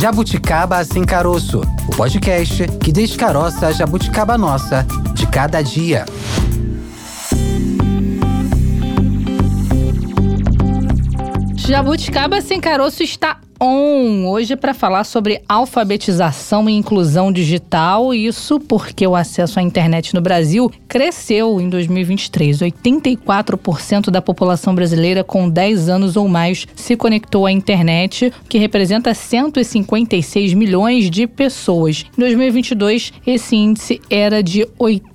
Jabuticaba Sem Caroço, o podcast que descaroça a jabuticaba nossa de cada dia. Jabuticaba Sem Caroço está hoje para falar sobre alfabetização e inclusão digital, isso porque o acesso à internet no Brasil cresceu em 2023. 84% da população brasileira com 10 anos ou mais se conectou à internet, o que representa 156 milhões de pessoas. Em 2022, esse índice era de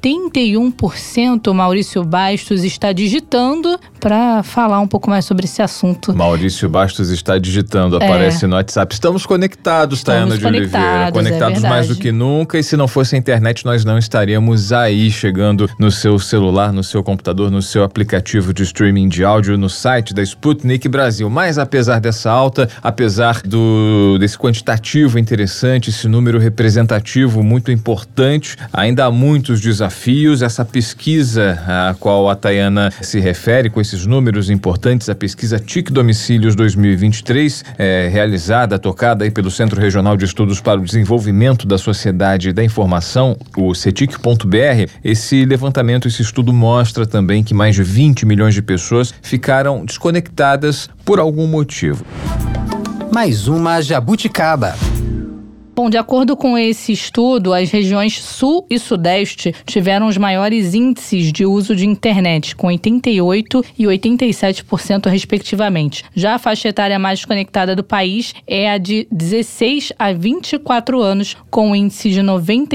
81%. Maurício Bastos está digitando para falar um pouco mais sobre esse assunto. Maurício Bastos está digitando, aparece no WhatsApp. Estamos conectados, Tayana de Oliveira. Conectados mais do que nunca. E se não fosse a internet, nós não estaríamos aí, chegando no seu celular, no seu computador, no seu aplicativo de streaming de áudio, no site da Sputnik Brasil. Mas apesar dessa alta, apesar desse quantitativo interessante, esse número representativo muito importante, ainda há muitos desafios. Essa pesquisa a qual a Tayana se refere, com esses números importantes, a pesquisa TIC Domicílios 2023, realizada, tocada aí pelo Centro Regional de Estudos para o Desenvolvimento da Sociedade e da Informação, o CETIC.br. Esse levantamento, esse estudo mostra também que mais de 20 milhões de pessoas ficaram desconectadas por algum motivo. Mais uma jabuticaba. Bom, de acordo com esse estudo, as regiões Sul e Sudeste tiveram os maiores índices de uso de internet, com 88% e 87% respectivamente. Já a faixa etária mais conectada do país é a de 16 a 24 anos, com índice de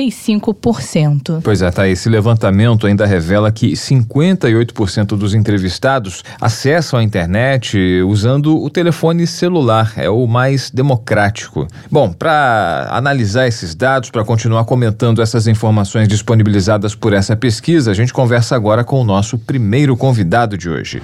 95%. Pois é, tá. Esse levantamento ainda revela que 58% dos entrevistados acessam a internet usando o telefone celular. É o mais democrático. Bom, para analisar esses dados, para continuar comentando essas informações disponibilizadas por essa pesquisa, a gente conversa agora com o nosso primeiro convidado de hoje.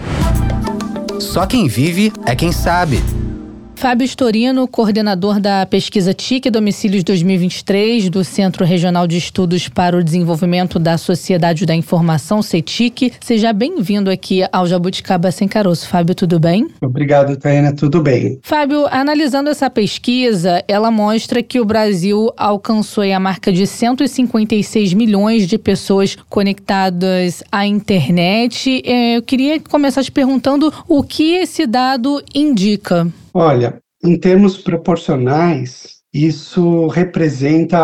Só quem vive é quem sabe. Fábio Storino, coordenador da pesquisa TIC Domicílios 2023 do Centro Regional de Estudos para o Desenvolvimento da Sociedade da Informação, CETIC. Seja bem-vindo aqui ao Jabuticaba Sem Caroço. Fábio, tudo bem? Obrigado, Tayana, tudo bem. Fábio, analisando essa pesquisa, ela mostra que o Brasil alcançou a marca de 156 milhões de pessoas conectadas à internet. Eu queria começar te perguntando o que esse dado indica. Olha, em termos proporcionais, isso representa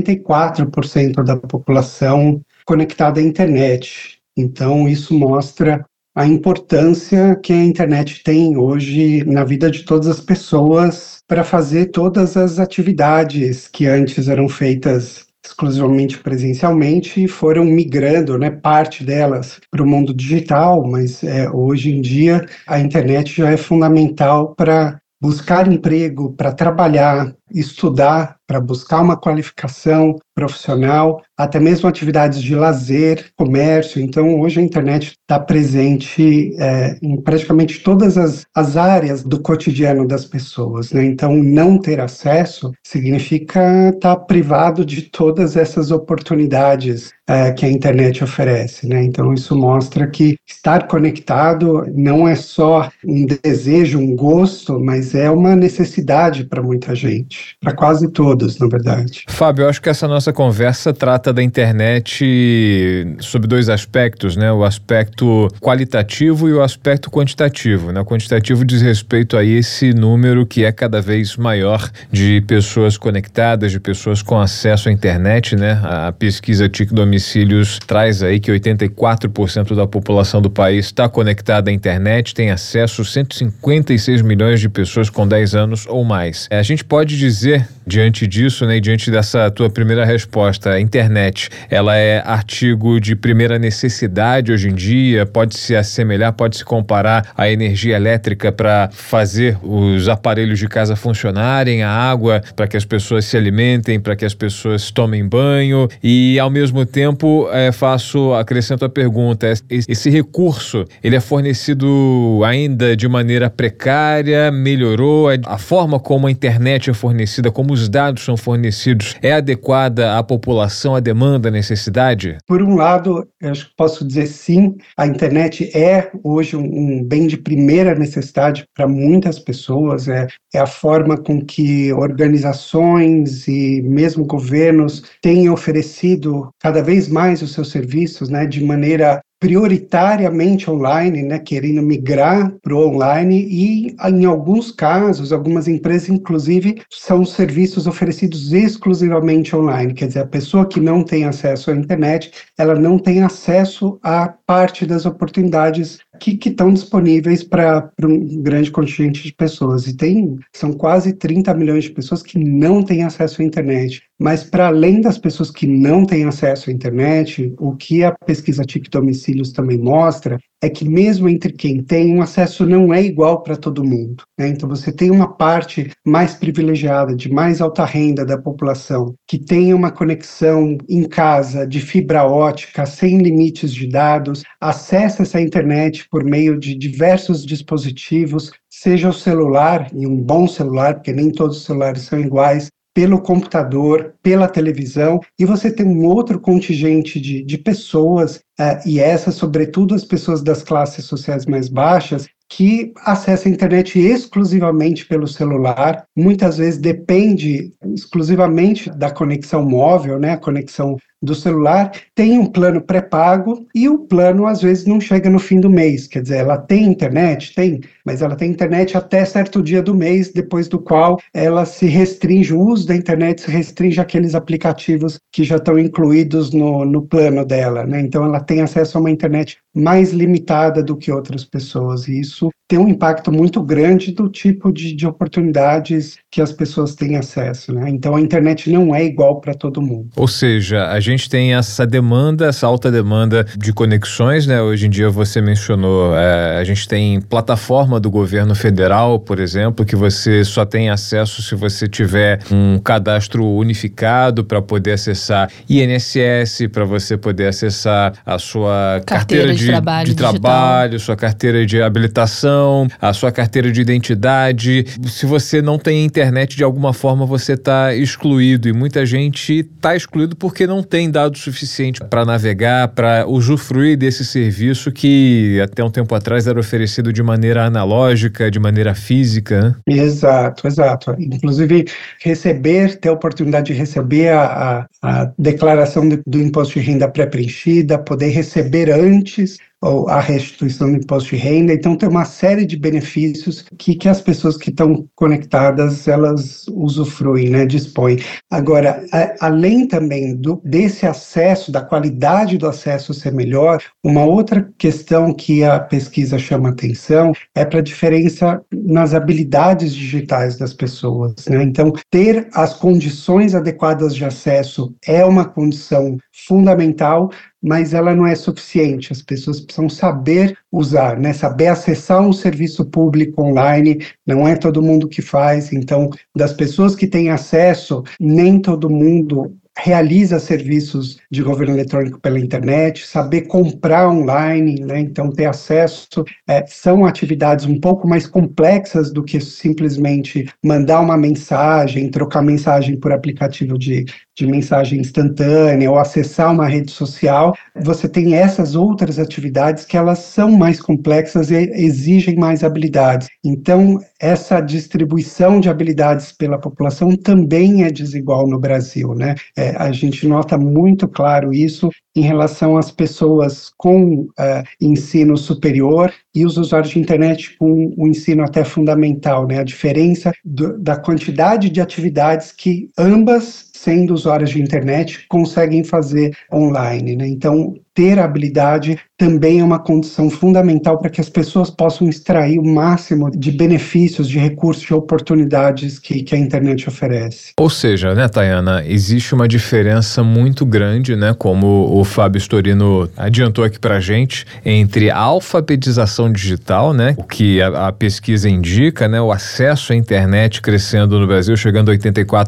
84% da população conectada à internet. Então, isso mostra a importância que a internet tem hoje na vida de todas as pessoas para fazer todas as atividades que antes eram feitas exclusivamente presencialmente e foram migrando, parte delas para o mundo digital, mas hoje em dia a internet já é fundamental para buscar emprego, para trabalhar, estudar, para buscar uma qualificação profissional, até mesmo atividades de lazer, comércio. Então, hoje a internet está presente em praticamente todas as áreas do cotidiano das pessoas, né? Então, não ter acesso significa estar privado de todas essas oportunidades que a internet oferece, né? Então, isso mostra que estar conectado não é só um desejo, um gosto, mas é uma necessidade para muita gente, para quase todos, na verdade. Fábio, eu acho que essa nossa conversa trata da internet sob dois aspectos, né? O aspecto qualitativo e o aspecto quantitativo, né? O quantitativo diz respeito a esse número que é cada vez maior de pessoas conectadas, de pessoas com acesso à internet, né? A pesquisa TIC Domicílios traz aí que 84% da população do país está conectada à internet, tem acesso 156 milhões de pessoas com 10 anos ou mais. A gente pode dizer, diante disso, né, e diante dessa tua primeira resposta, a internet, ela é artigo de primeira necessidade hoje em dia, pode se assemelhar, pode se comparar à energia elétrica para fazer os aparelhos de casa funcionarem, a água para que as pessoas se alimentem, para que as pessoas tomem banho, e ao mesmo tempo acrescento a pergunta, esse recurso, ele é fornecido ainda de maneira precária, melhorou a forma como a internet é fornecida, como os dados dados são fornecidos é adequada à população, à demanda, à necessidade? Por um lado, eu acho que posso dizer sim, a internet é hoje um bem de primeira necessidade para muitas pessoas, é a forma com que organizações e mesmo governos têm oferecido cada vez mais os seus serviços, né, de maneira prioritariamente online, né, querendo migrar para o online e, em alguns casos, algumas empresas, inclusive, são serviços oferecidos exclusivamente online. Quer dizer, a pessoa que não tem acesso à internet, ela não tem acesso a parte das oportunidades que estão disponíveis para um grande contingente de pessoas. E são quase 30 milhões de pessoas que não têm acesso à internet. Mas, para além das pessoas que não têm acesso à internet, o que a pesquisa TIC Domicílios também mostra é que mesmo entre quem tem, o acesso não é igual para todo mundo, né? Então, você tem uma parte mais privilegiada, de mais alta renda da população, que tem uma conexão em casa de fibra ótica, sem limites de dados, acessa essa internet por meio de diversos dispositivos, seja o celular, e um bom celular, porque nem todos os celulares são iguais, pelo computador, pela televisão, e você tem um outro contingente de pessoas, e essas, sobretudo as pessoas das classes sociais mais baixas, que acessa a internet exclusivamente pelo celular, muitas vezes depende exclusivamente da conexão móvel, né, a conexão do celular, tem um plano pré-pago e o plano às vezes não chega no fim do mês, quer dizer, ela tem internet? Tem, mas ela tem internet até certo dia do mês, depois do qual ela se restringe, o uso da internet se restringe àqueles aplicativos que já estão incluídos no plano dela, né? Então ela tem acesso a uma internet mais limitada do que outras pessoas, e isso tem um impacto muito grande do tipo de oportunidades que as pessoas têm acesso, né? Então a internet não é igual para todo mundo. Ou seja, a gente tem essa demanda, essa alta demanda de conexões, né? Hoje em dia você mencionou, a gente tem plataforma do governo federal, por exemplo, que você só tem acesso se você tiver um cadastro unificado para poder acessar INSS, para você poder acessar a sua carteira de trabalho, sua carteira de habilitação, a sua carteira de identidade. Se você não tem internet, de alguma forma você está excluído, e muita gente está excluído porque não tem dado suficiente para navegar, para usufruir desse serviço que até um tempo atrás era oferecido de maneira analógica, de maneira física, né? Exato. Inclusive, ter a oportunidade de receber a declaração do imposto de renda pré-preenchida, poder receber antes ou a restituição do imposto de renda. Então, tem uma série de benefícios que as pessoas que estão conectadas, elas usufruem, né, dispõem. Agora, além também desse acesso, da qualidade do acesso ser melhor, uma outra questão que a pesquisa chama atenção é para a diferença nas habilidades digitais das pessoas, né? Então, ter as condições adequadas de acesso é uma condição fundamental, mas ela não é suficiente. As pessoas precisam saber usar, né? Saber acessar um serviço público online, não é todo mundo que faz. Então, das pessoas que têm acesso, nem todo mundo realiza serviços de governo eletrônico pela internet, saber comprar online, né? Então ter acesso, são atividades um pouco mais complexas do que simplesmente mandar uma mensagem, trocar mensagem por aplicativo de mensagem instantânea ou acessar uma rede social. Você tem essas outras atividades que elas são mais complexas e exigem mais habilidades. Então, essa distribuição de habilidades pela população também é desigual no Brasil, né? A gente nota muito claro isso em relação às pessoas com ensino superior e os usuários de internet com o ensino até fundamental, né? A diferença da quantidade de atividades que ambas, sendo usuários de internet, conseguem fazer online, né? Então, ter habilidade também é uma condição fundamental para que as pessoas possam extrair o máximo de benefícios, de recursos, de oportunidades que a internet oferece. Ou seja, né, Tayana, existe uma diferença muito grande, né, como o Fábio Storino adiantou aqui pra gente, entre a alfabetização digital, né, o que a pesquisa indica, né, o acesso à internet crescendo no Brasil, chegando a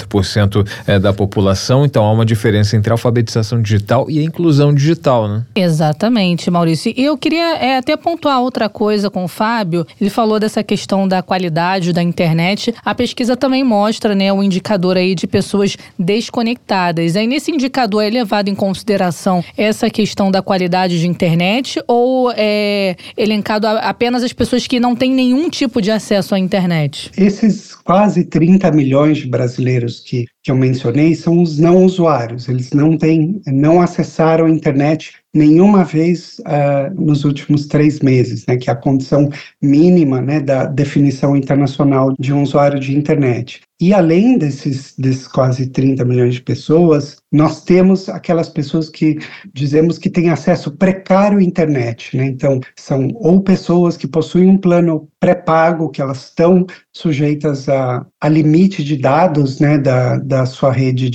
84% da população. Então há uma diferença entre a alfabetização digital e a inclusão digital, né? Exatamente, Maurício. Maurício. E eu queria até pontuar outra coisa com o Fábio. Ele falou dessa questão da qualidade da internet. A pesquisa também mostra, né, o indicador aí de pessoas desconectadas. Aí nesse indicador é levado em consideração essa questão da qualidade de internet ou é elencado apenas as pessoas que não têm nenhum tipo de acesso à internet? Esses quase 30 milhões de brasileiros que eu mencionei são os não usuários. Eles não acessaram a internet nenhuma vez nos últimos 3 meses, né, que é a condição mínima, né, da definição internacional de um usuário de internet. E além desses quase 30 milhões de pessoas, nós temos aquelas pessoas que dizemos que têm acesso precário à internet, né? Então, são ou pessoas que possuem um plano pré-pago, que elas estão sujeitas a limite de dados, né, da sua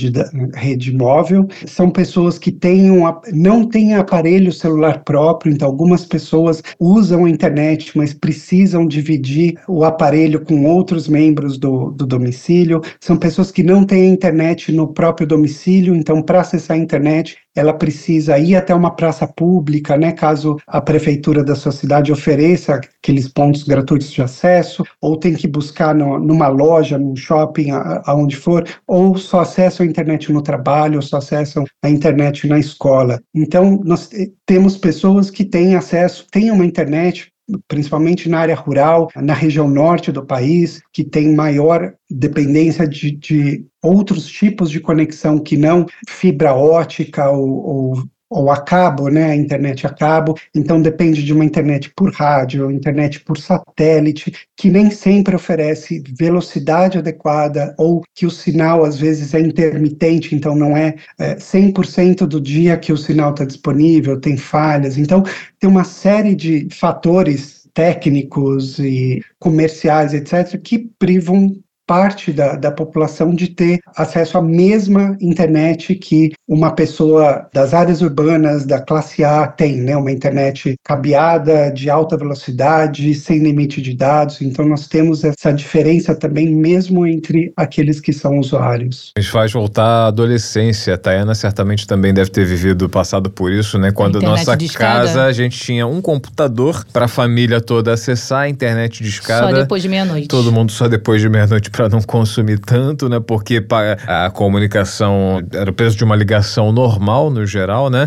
rede móvel. São pessoas que não têm aparelho celular próprio, então algumas pessoas usam a internet, mas precisam dividir o aparelho com outros membros do domicílio. São pessoas que não têm internet no próprio domicílio, então para acessar a internet ela precisa ir até uma praça pública, né, caso a prefeitura da sua cidade ofereça aqueles pontos gratuitos de acesso, ou tem que buscar numa loja, num shopping, aonde for, ou só acessam a internet no trabalho, ou só acessam a internet na escola. Então, nós temos pessoas que têm uma internet, principalmente na área rural, na região norte do país, que tem maior dependência de outros tipos de conexão que não fibra ótica ou a cabo, né, a internet a cabo. Então depende de uma internet por rádio, internet por satélite, que nem sempre oferece velocidade adequada, ou que o sinal às vezes é intermitente, então não é 100% do dia que o sinal está disponível, tem falhas. Então tem uma série de fatores técnicos e comerciais, etc., que privam parte da população de ter acesso à mesma internet que uma pessoa das áreas urbanas, da classe A tem, né? Uma internet cabeada, de alta velocidade, sem limite de dados. Então nós temos essa diferença também mesmo entre aqueles que são usuários. Isso faz voltar à adolescência. A Tayana certamente também deve ter passado por isso, né? Quando nossa casa, a gente tinha um computador para a família toda acessar, a internet de escada. Só depois de meia-noite. Todo mundo só depois de meia-noite para não consumir tanto, né? Porque a comunicação era o preço de uma ligação normal, no geral, né?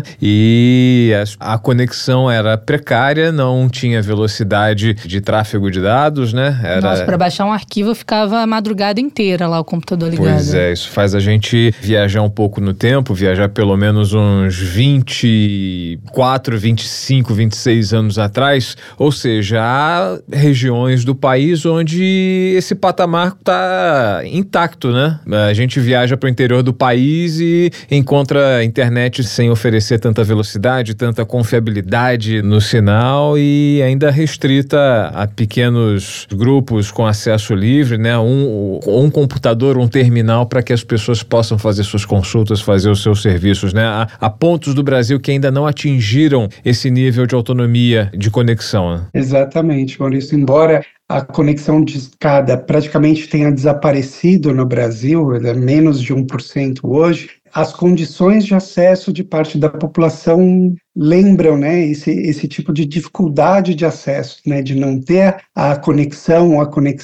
E a conexão era precária, não tinha velocidade de tráfego de dados, né? Nossa, para baixar um arquivo eu ficava a madrugada inteira lá, o computador ligado. Pois é, isso faz a gente viajar um pouco no tempo, viajar pelo menos uns 24, 25, 26 anos atrás, ou seja, há regiões do país onde esse patamar está intacto, né? A gente viaja para o interior do país e encontra a internet sem oferecer tanta velocidade, tanta confiabilidade no sinal e ainda restrita a pequenos grupos com acesso livre, né? Um computador, um terminal para que as pessoas possam fazer suas consultas, fazer os seus serviços, né? Há pontos do Brasil que ainda não atingiram esse nível de autonomia de conexão, né? Exatamente, Maurício. Embora a conexão de escada praticamente tenha desaparecido no Brasil, é menos de 1% hoje, as condições de acesso de parte da população lembram, né, esse tipo de dificuldade de acesso, né, de não ter a conexão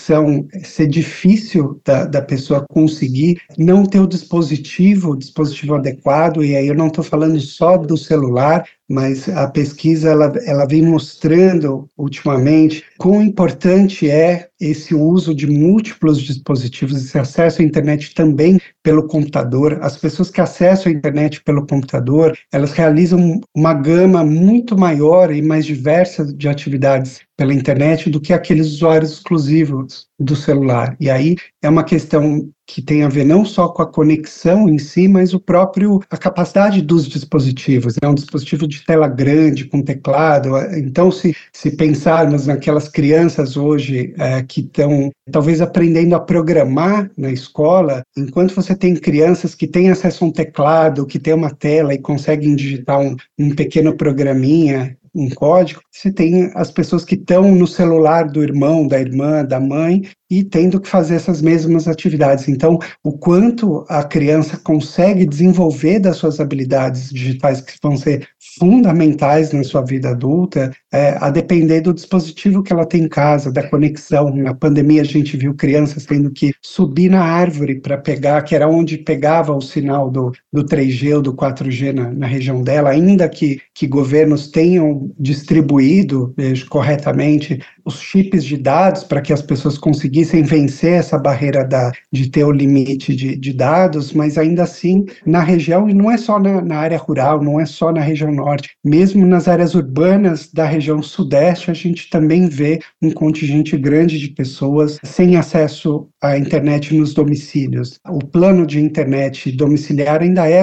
ser difícil da pessoa conseguir, não ter o dispositivo adequado, e aí eu não estou falando só do celular, mas a pesquisa ela vem mostrando ultimamente quão importante é esse uso de múltiplos dispositivos, esse acesso à internet também pelo computador. As pessoas que acessam a internet pelo computador, elas realizam uma gama muito maior e mais diversa de atividades pela internet do que aqueles usuários exclusivos do celular. E aí é uma questão que tem a ver não só com a conexão em si, mas a capacidade dos dispositivos, né? Um dispositivo de tela grande, com teclado. Então, se pensarmos naquelas crianças hoje que estão talvez aprendendo a programar na escola, enquanto você tem crianças que têm acesso a um teclado, que tem uma tela e conseguem digitar um pequeno programinha, um código, você tem as pessoas que estão no celular do irmão, da irmã, da mãe, e tendo que fazer essas mesmas atividades. Então, o quanto a criança consegue desenvolver das suas habilidades digitais que vão ser fundamentais na sua vida adulta, a depender do dispositivo que ela tem em casa, da conexão. Na pandemia a gente viu crianças tendo que subir na árvore para pegar, que era onde pegava o sinal do 3G ou do 4G na região dela, ainda que governos tenham distribuído corretamente os chips de dados para que as pessoas conseguissem vencer essa barreira de ter o limite de dados, mas ainda assim na região, e não é só na área rural, não é só na região norte, mesmo nas áreas urbanas da região sudeste, a gente também vê um contingente grande de pessoas sem acesso à internet nos domicílios. O plano de internet domiciliar ainda é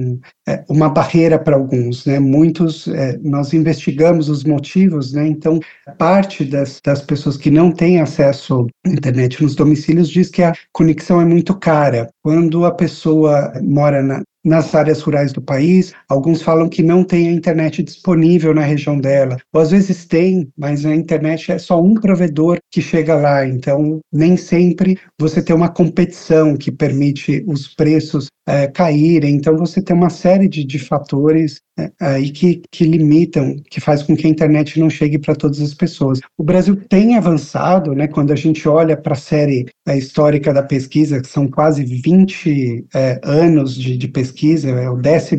uma barreira para alguns, né? Muitos, nós investigamos os motivos, né? Então, parte das pessoas que não têm acesso à internet nos domicílios diz que a conexão é muito cara. Quando a pessoa mora nas áreas rurais do país, alguns falam que não tem a internet disponível na região dela, ou às vezes tem, mas a internet é só um provedor que chega lá, então nem sempre você tem uma competição que permite os preços caírem, então você tem uma série de fatores aí que limitam, que faz com que a internet não chegue para todas as pessoas. O Brasil tem avançado, né, quando a gente olha para a série histórica da pesquisa, que são quase 20 anos de pesquisa, é o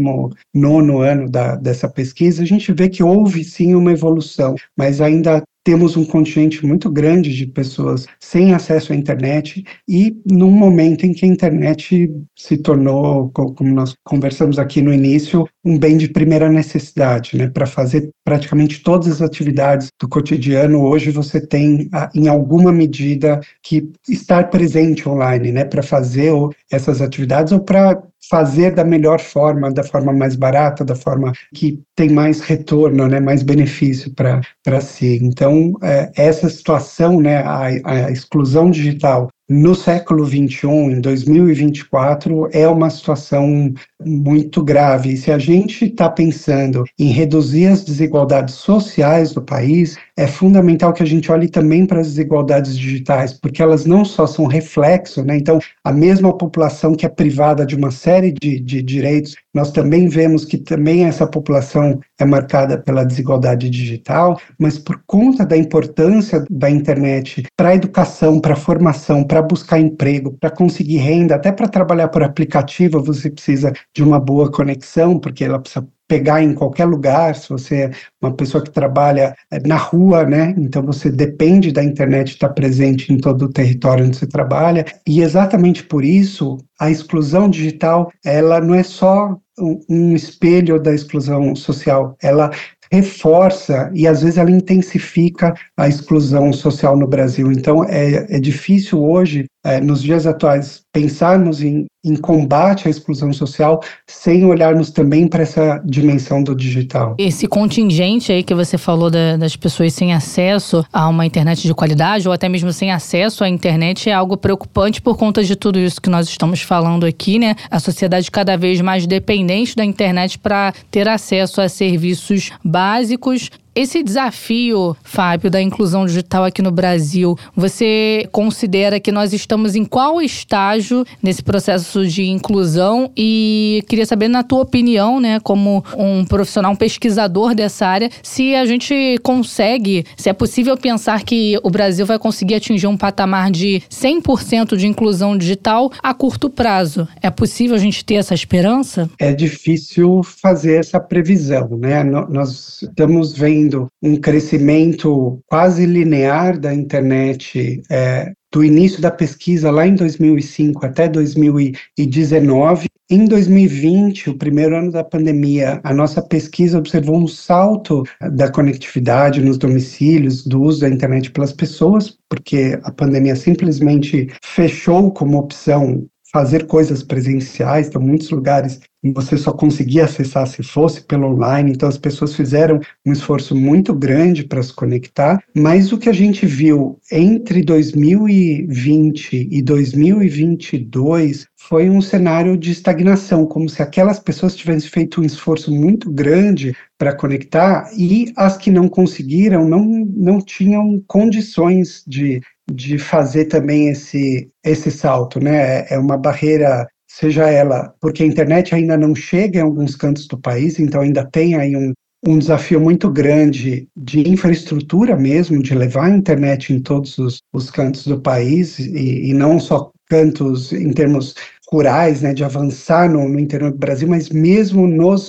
19º ano dessa pesquisa, a gente vê que houve sim uma evolução, mas ainda temos um contingente muito grande de pessoas sem acesso à internet e num momento em que a internet se tornou, como nós conversamos aqui no início, um bem de primeira necessidade, né? Para fazer praticamente todas as atividades do cotidiano, hoje você tem, em alguma medida, que estar presente online, né? Para fazer essas atividades ou para fazer da melhor forma, da forma mais barata, da forma que tem mais retorno, né, mais benefício para si. Então, essa situação, né, a exclusão digital no século XXI, em 2024, é uma situação muito grave. E se a gente está pensando em reduzir as desigualdades sociais do país, é fundamental que a gente olhe também para as desigualdades digitais, porque elas não só são reflexo, né? Então, a mesma população que é privada de uma série de direitos, nós também vemos que também essa população é marcada pela desigualdade digital, mas por conta da importância da internet para a educação, para a formação, para buscar emprego, para conseguir renda, até para trabalhar por aplicativo, você precisa de uma boa conexão, porque ela precisa pegar em qualquer lugar, se você é uma pessoa que trabalha na rua, né? Então você depende da internet estar presente em todo o território onde você trabalha, e exatamente por isso a exclusão digital, ela não é só um espelho da exclusão social, ela reforça e às vezes ela intensifica a exclusão social no Brasil. Então é difícil hoje, nos dias atuais, pensarmos em combate à exclusão social sem olharmos também para essa dimensão do digital. Esse contingente aí que você falou das pessoas sem acesso a uma internet de qualidade ou até mesmo sem acesso à internet é algo preocupante por conta de tudo isso que nós estamos falando aqui, né? A sociedade cada vez mais dependente da internet para ter acesso a serviços básicos. Esse desafio, Fábio, da inclusão digital aqui no Brasil, você considera que nós estamos em qual estágio nesse processo de inclusão? E queria saber, na tua opinião, né, como um profissional, um pesquisador dessa área, se a gente consegue, se é possível pensar que o Brasil vai conseguir atingir um patamar de 100% de inclusão digital a curto prazo. É possível a gente ter essa esperança? É difícil fazer essa previsão, né? Nós estamos vendo um crescimento quase linear da internet do início da pesquisa lá em 2005 até 2019. Em 2020, o primeiro ano da pandemia, a nossa pesquisa observou um salto da conectividade nos domicílios, do uso da internet pelas pessoas, porque a pandemia simplesmente fechou como opção fazer coisas presenciais. Então, muitos lugares você só conseguia acessar se fosse pelo online, então as pessoas fizeram um esforço muito grande para se conectar, mas o que a gente viu entre 2020 e 2022 foi um cenário de estagnação, como se aquelas pessoas tivessem feito um esforço muito grande para conectar e as que não conseguiram não tinham condições de fazer também esse salto, né? É uma barreira seja ela porque a internet ainda não chega em alguns cantos do país, então ainda tem aí um desafio muito grande de infraestrutura mesmo, de levar a internet em todos os cantos do país, e não só cantos em termos rurais, né, de avançar no interior do Brasil, mas mesmo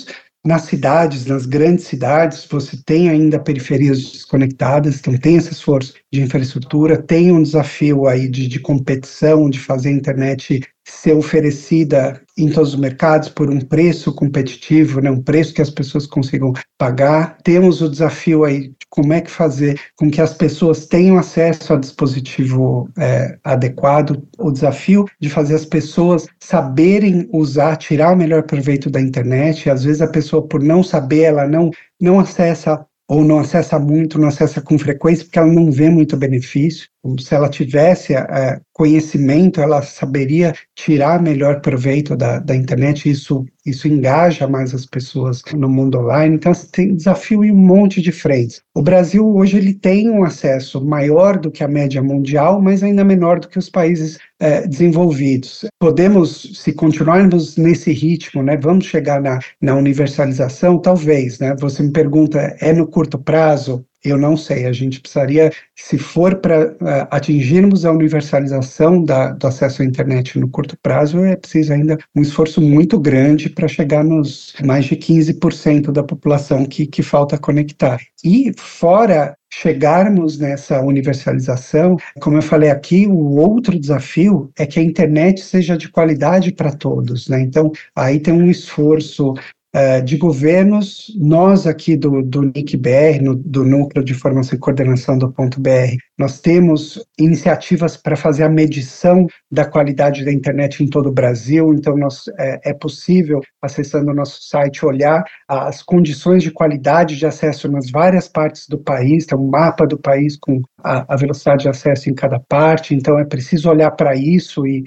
nas cidades, nas grandes cidades, você tem ainda periferias desconectadas, então tem esse esforço de infraestrutura, tem um desafio aí de competição, de fazer a internet ser oferecida em todos os mercados por um preço competitivo, né, um preço que as pessoas consigam pagar. Temos o desafio aí de como é que fazer com que as pessoas tenham acesso a dispositivo adequado, o desafio de fazer as pessoas saberem usar, tirar o melhor proveito da internet. Às vezes a pessoa, por não saber, ela não acessa, ou não acessa muito, não acessa com frequência, porque ela não vê muito benefício. Se ela tivesse conhecimento, ela saberia tirar melhor proveito da internet, isso engaja mais as pessoas no mundo online. Então, tem desafio em um monte de frentes. O Brasil, hoje, ele tem um acesso maior do que a média mundial, mas ainda menor do que os países desenvolvidos. Podemos, se continuarmos nesse ritmo, né, vamos chegar na universalização? Talvez, né? Você me pergunta, é no curto prazo? Eu não sei, a gente precisaria, se for para atingirmos a universalização do acesso à internet no curto prazo, é preciso ainda um esforço muito grande para chegar nos mais de 15% da população que falta conectar. E fora chegarmos nessa universalização, como eu falei aqui, o outro desafio é que a internet seja de qualidade para todos, né? Então, aí tem um esforço de governos. Nós aqui do NIC-BR, do Núcleo de Informação e Coordenação do Ponto BR, nós temos iniciativas para fazer a medição da qualidade da internet em todo o Brasil. Então, é possível, acessando o nosso site, olhar as condições de qualidade de acesso nas várias partes do país. Tem um mapa do país com a velocidade de acesso em cada parte. Então, é preciso olhar para isso e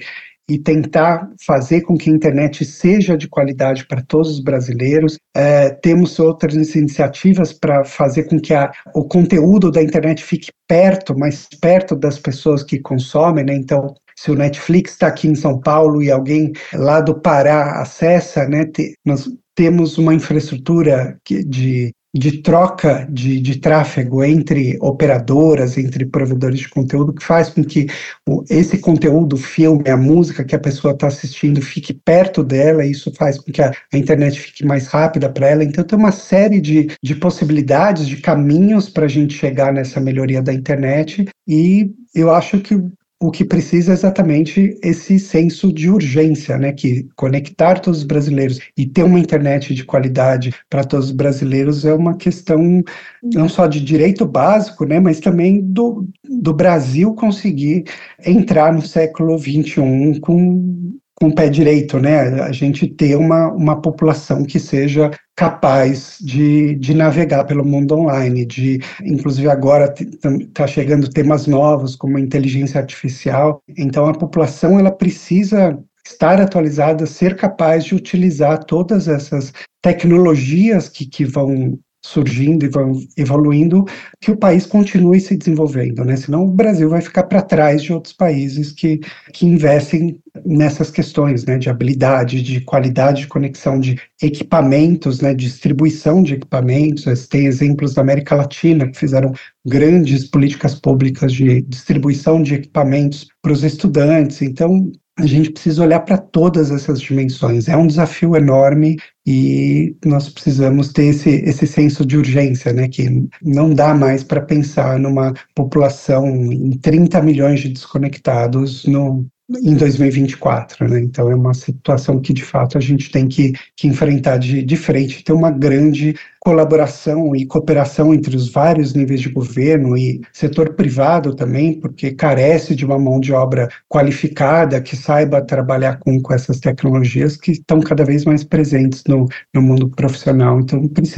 tentar fazer com que a internet seja de qualidade para todos os brasileiros. Temos outras iniciativas para fazer com que o conteúdo da internet fique mais perto das pessoas que consomem, né? Então, se o Netflix está aqui em São Paulo e alguém lá do Pará acessa, né, nós temos uma infraestrutura de troca de tráfego entre operadoras, entre provedores de conteúdo, que faz com que esse conteúdo, o filme, a música que a pessoa está assistindo fique perto dela, e isso faz com que a internet fique mais rápida para ela. Então, tem uma série de possibilidades, de caminhos para a gente chegar nessa melhoria da internet, e eu acho que o que precisa é exatamente esse senso de urgência, né? Que conectar todos os brasileiros e ter uma internet de qualidade para todos os brasileiros é uma questão não só de direito básico, né? Mas também do Brasil conseguir entrar no século XXI com o pé direito, né? A gente ter uma população que seja capaz de navegar pelo mundo online, inclusive agora está chegando temas novos como a inteligência artificial. Então, a população ela precisa estar atualizada, ser capaz de utilizar todas essas tecnologias que vão surgindo e vão evoluindo, que o país continue se desenvolvendo, né? Senão o Brasil vai ficar para trás de outros países que investem nessas questões, né, de habilidade, de qualidade de conexão de equipamentos, né, distribuição de equipamentos. Tem exemplos da América Latina que fizeram grandes políticas públicas de distribuição de equipamentos para os estudantes. Então, a gente precisa olhar para todas essas dimensões. É um desafio enorme e nós precisamos ter esse senso de urgência, né? Que não dá mais para pensar numa população em 30 milhões de desconectados em 2024, né? Então é uma situação que de fato a gente tem que enfrentar de frente, ter uma grande colaboração e cooperação entre os vários níveis de governo e setor privado também, porque carece de uma mão de obra qualificada que saiba trabalhar com essas tecnologias que estão cada vez mais presentes no mundo profissional. Então precisa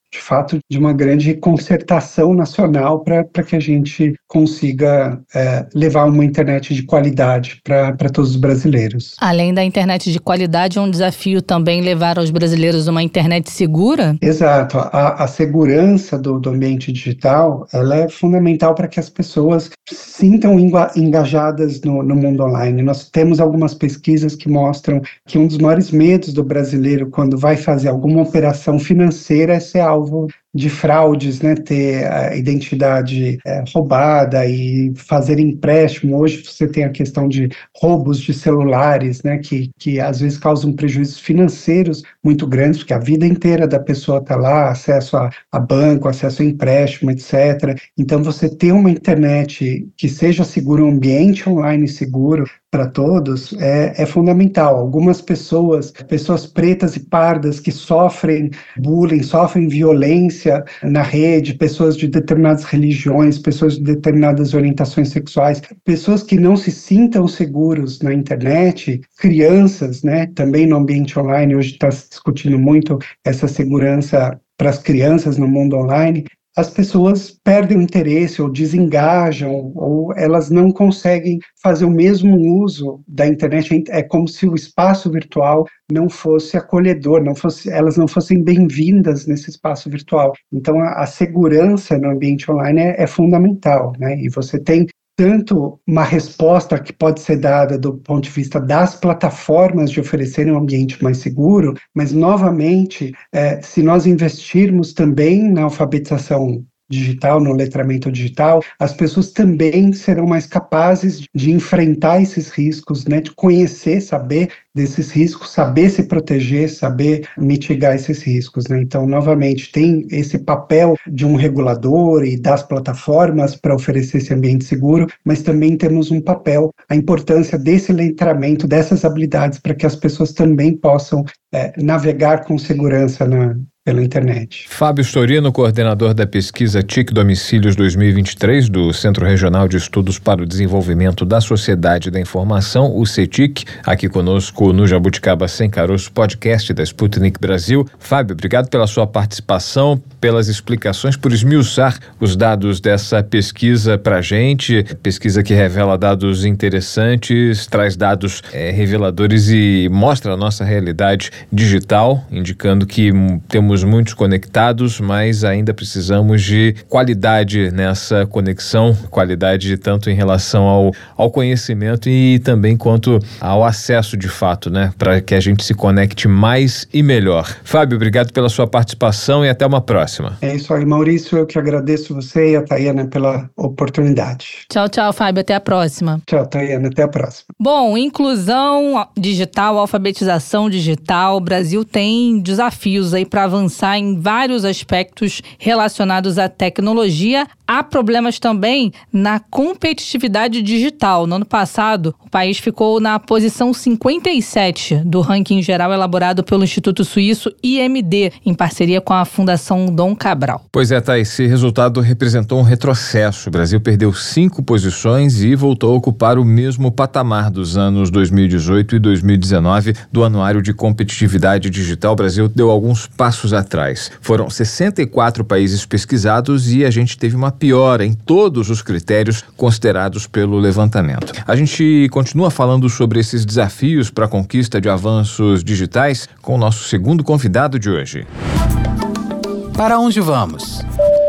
de fato, de uma grande concertação nacional para que a gente consiga levar uma internet de qualidade para todos os brasileiros. Além da internet de qualidade, é um desafio também levar aos brasileiros uma internet segura? Exato. A segurança do ambiente digital, ela é fundamental para que as pessoas se sintam engajadas no mundo online. Nós temos algumas pesquisas que mostram que um dos maiores medos do brasileiro quando vai fazer alguma operação financeira é ser alvo de fraudes, né, ter a identidade roubada e fazer empréstimo. Hoje você tem a questão de roubos de celulares, né, que às vezes causam prejuízos financeiros muito grandes, porque a vida inteira da pessoa está lá, acesso a banco, acesso a empréstimo, etc. Então você ter uma internet que seja segura, um ambiente online seguro para todos é fundamental. Algumas pessoas pretas e pardas que sofrem bullying, sofrem violência na rede, pessoas de determinadas religiões, pessoas de determinadas orientações sexuais, pessoas que não se sintam seguros na internet, crianças, né, também no ambiente online. Hoje está se discutindo muito essa segurança para as crianças no mundo online. As pessoas perdem o interesse ou desengajam, ou elas não conseguem fazer o mesmo uso da internet. É como se o espaço virtual não fosse acolhedor, elas não fossem bem-vindas nesse espaço virtual. Então, a segurança no ambiente online é fundamental, né? E você tem tanto uma resposta que pode ser dada do ponto de vista das plataformas de oferecerem um ambiente mais seguro, mas, novamente, se nós investirmos também na alfabetização digital, no letramento digital, as pessoas também serão mais capazes de enfrentar esses riscos, né, de conhecer, saber desses riscos, saber se proteger, saber mitigar esses riscos, né? Então, novamente, tem esse papel de um regulador e das plataformas para oferecer esse ambiente seguro, mas também temos um papel, a importância desse letramento, dessas habilidades, para que as pessoas também possam navegar com segurança pela internet. Fábio Storino, coordenador da pesquisa TIC Domicílios 2023 do Centro Regional de Estudos para o Desenvolvimento da Sociedade da Informação, o CETIC, aqui conosco no Jabuticaba Sem Caroço, podcast da Sputnik Brasil. Fábio, obrigado pela sua participação, pelas explicações, por esmiuçar os dados dessa pesquisa para a gente, pesquisa que revela dados interessantes, traz dados reveladores e mostra a nossa realidade digital, indicando que temos muitos conectados, mas ainda precisamos de qualidade nessa conexão, qualidade tanto em relação ao conhecimento e também quanto ao acesso de fato, né? Para que a gente se conecte mais e melhor. Fábio, obrigado pela sua participação e até uma próxima. É isso aí, Maurício, eu que agradeço você e a Tayana pela oportunidade. Tchau, tchau, Fábio, até a próxima. Tchau, Tayana, até a próxima. Bom, inclusão digital, alfabetização digital, o Brasil tem desafios aí para avançar em vários aspectos relacionados à tecnologia. Há problemas também na competitividade digital. No ano passado, o país ficou na posição 57 do ranking geral elaborado pelo Instituto Suíço IMD, em parceria com a Fundação Dom Cabral. Pois é, Thaís, esse resultado representou um retrocesso. O Brasil perdeu 5 posições e voltou a ocupar o mesmo patamar dos anos 2018 e 2019 do Anuário de Competitividade Digital. O Brasil deu alguns passos atrás. Foram 64 países pesquisados e a gente teve uma piora em todos os critérios considerados pelo levantamento. A gente continua falando sobre esses desafios para a conquista de avanços digitais com o nosso segundo convidado de hoje. Para onde vamos?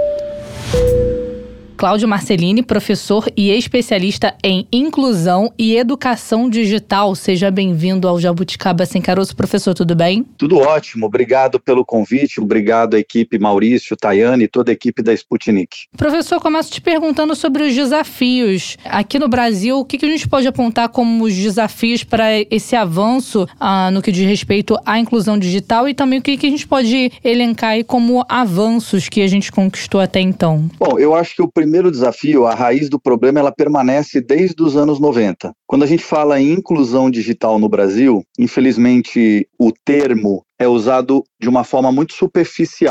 Cláudio Marcelini, professor e especialista em inclusão e educação digital. Seja bem-vindo ao Jabuticaba Sem Caroço. Professor, tudo bem? Tudo ótimo. Obrigado pelo convite. Obrigado à equipe Maurício, Tayane e toda a equipe da Sputnik. Professor, começo te perguntando sobre os desafios. Aqui no Brasil, o que a gente pode apontar como os desafios para esse avanço no que diz respeito à inclusão digital e também o que a gente pode elencar aí como avanços que a gente conquistou até então? Bom, eu acho que o primeiro desafio, a raiz do problema, ela permanece desde os anos 90. Quando a gente fala em inclusão digital no Brasil, infelizmente o termo é usado de uma forma muito superficial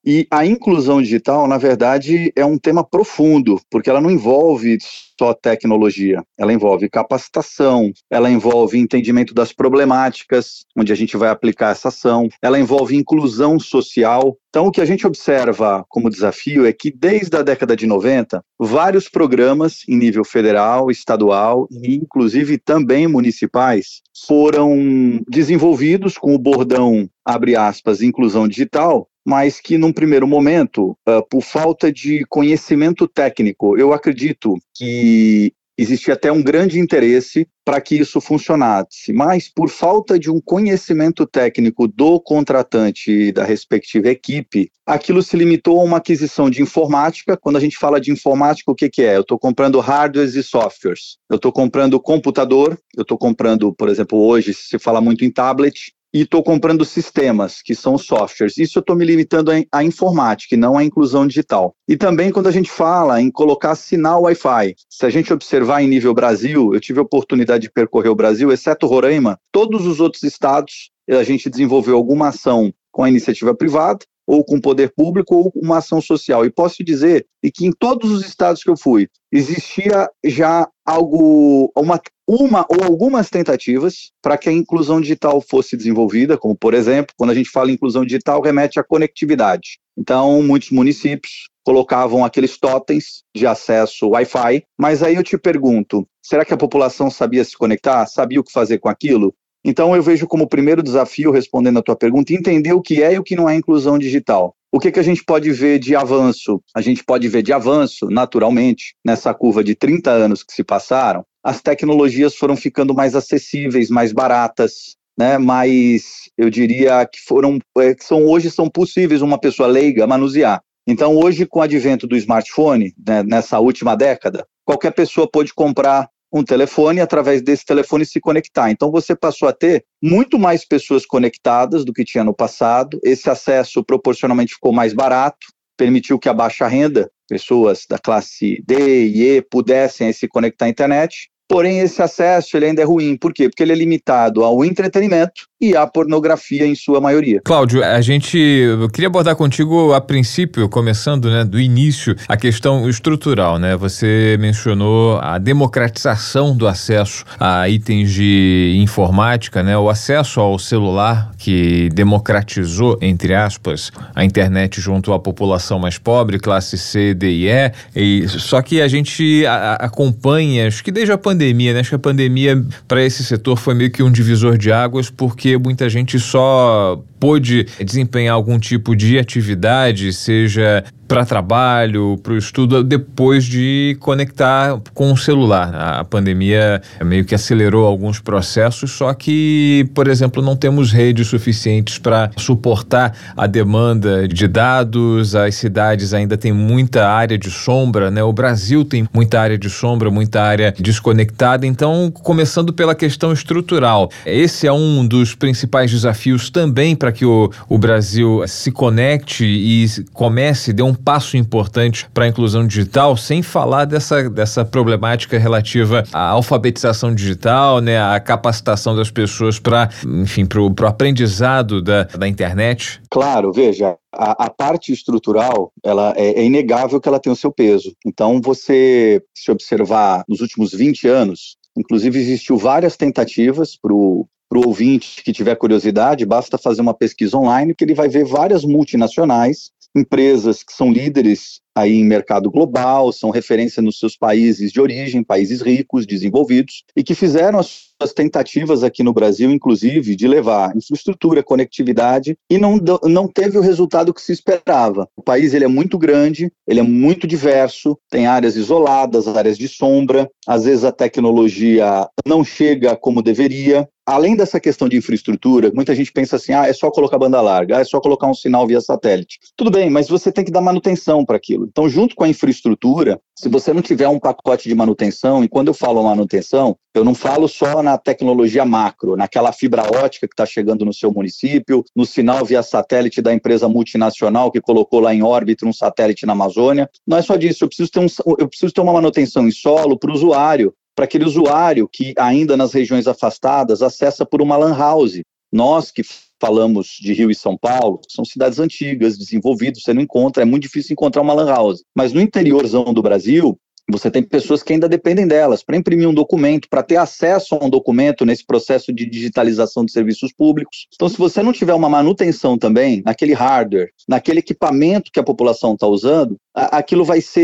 E a inclusão digital, na verdade, é um tema profundo, porque ela não envolve só tecnologia, ela envolve capacitação, ela envolve entendimento das problemáticas, onde a gente vai aplicar essa ação, ela envolve inclusão social. Então, o que a gente observa como desafio é que, desde a década de 90, vários programas em nível federal, estadual e, inclusive, também municipais, foram desenvolvidos com o bordão, abre aspas, inclusão digital, mas que, num primeiro momento, por falta de conhecimento técnico, eu acredito que existia até um grande interesse para que isso funcionasse, mas por falta de um conhecimento técnico do contratante e da respectiva equipe, aquilo se limitou a uma aquisição de informática. Quando a gente fala de informática, o que é? Eu estou comprando hardwares e softwares, eu estou comprando computador, eu estou comprando, por exemplo, hoje se fala muito em tablet, e estou comprando sistemas, que são softwares. Isso eu estou me limitando à informática e não à inclusão digital. E também quando a gente fala em colocar sinal Wi-Fi, se a gente observar em nível Brasil, eu tive a oportunidade de percorrer o Brasil, exceto Roraima, todos os outros estados, a gente desenvolveu alguma ação com a iniciativa privada, ou com o poder público, ou uma ação social. E posso dizer que em todos os estados que eu fui, existia já uma ou algumas tentativas para que a inclusão digital fosse desenvolvida, como, por exemplo, quando a gente fala em inclusão digital, remete à conectividade. Então, muitos municípios colocavam aqueles totens de acesso Wi-Fi, mas aí eu te pergunto, será que a população sabia se conectar? Sabia o que fazer com aquilo? Então, eu vejo como primeiro desafio, respondendo a tua pergunta, entender o que é e o que não é inclusão digital. O que a gente pode ver de avanço? A gente pode ver de avanço, naturalmente, nessa curva de 30 anos que se passaram, as tecnologias foram ficando mais acessíveis, mais baratas, né? Mas eu diria que hoje são possíveis uma pessoa leiga manusear. Então, hoje, com o advento do smartphone, né, nessa última década, qualquer pessoa pode comprar um telefone, através desse telefone se conectar. Então você passou a ter muito mais pessoas conectadas do que tinha no passado, esse acesso proporcionalmente ficou mais barato, permitiu que a baixa renda, pessoas da classe D e E, pudessem se conectar à internet, porém esse acesso ele ainda é ruim. Por quê? Porque ele é limitado ao entretenimento e à pornografia em sua maioria. Cláudio, eu queria abordar contigo a princípio, começando, né, do início, a questão estrutural, né? Você mencionou a democratização do acesso a itens de informática, né? O acesso ao celular que democratizou, entre aspas, a internet junto à população mais pobre, classe C, D e E. Só que a gente acompanha, acho que desde a pandemia, né? Acho que a pandemia para esse setor foi meio que um divisor de águas, porque muita gente só pôde desempenhar algum tipo de atividade, seja para trabalho, para o estudo, depois de conectar com o celular. A pandemia meio que acelerou alguns processos, só que, por exemplo, não temos redes suficientes para suportar a demanda de dados, as cidades ainda têm muita área de sombra, né? O Brasil tem muita área de sombra, muita área desconectada. Então, começando pela questão estrutural, esse é um dos principais desafios também para que o Brasil se conecte e dê um passo importante para a inclusão digital, sem falar dessa problemática relativa à alfabetização digital, né, à capacitação das pessoas para o aprendizado da internet. Claro, veja, a parte estrutural, ela é inegável que ela tem o seu peso. Então, você, se observar nos últimos 20 anos, inclusive existiu várias tentativas para o ouvinte que tiver curiosidade, basta fazer uma pesquisa online que ele vai ver várias multinacionais, empresas que são líderes aí em mercado global, são referência nos seus países de origem, países ricos, desenvolvidos, e que fizeram as suas tentativas aqui no Brasil, inclusive, de levar infraestrutura, conectividade, e não teve o resultado que se esperava. O país ele é muito grande, ele é muito diverso, tem áreas isoladas, áreas de sombra, às vezes a tecnologia não chega como deveria. Além dessa questão de infraestrutura, muita gente pensa assim, é só colocar banda larga, é só colocar um sinal via satélite. Tudo bem, mas você tem que dar manutenção para aquilo. Então, junto com a infraestrutura, se você não tiver um pacote de manutenção, e quando eu falo manutenção, eu não falo só na tecnologia macro, naquela fibra ótica que está chegando no seu município, no sinal via satélite da empresa multinacional que colocou lá em órbita um satélite na Amazônia. Não é só disso, eu preciso ter uma manutenção em solo para o usuário, para aquele usuário que ainda nas regiões afastadas acessa por uma LAN house. Nós que falamos de Rio e São Paulo, são cidades antigas, desenvolvidas, você não encontra, é muito difícil encontrar uma lan house. Mas no interiorzão do Brasil, você tem pessoas que ainda dependem delas para imprimir um documento, para ter acesso a um documento nesse processo de digitalização de serviços públicos. Então, se você não tiver uma manutenção também naquele hardware, naquele equipamento que a população está usando, aquilo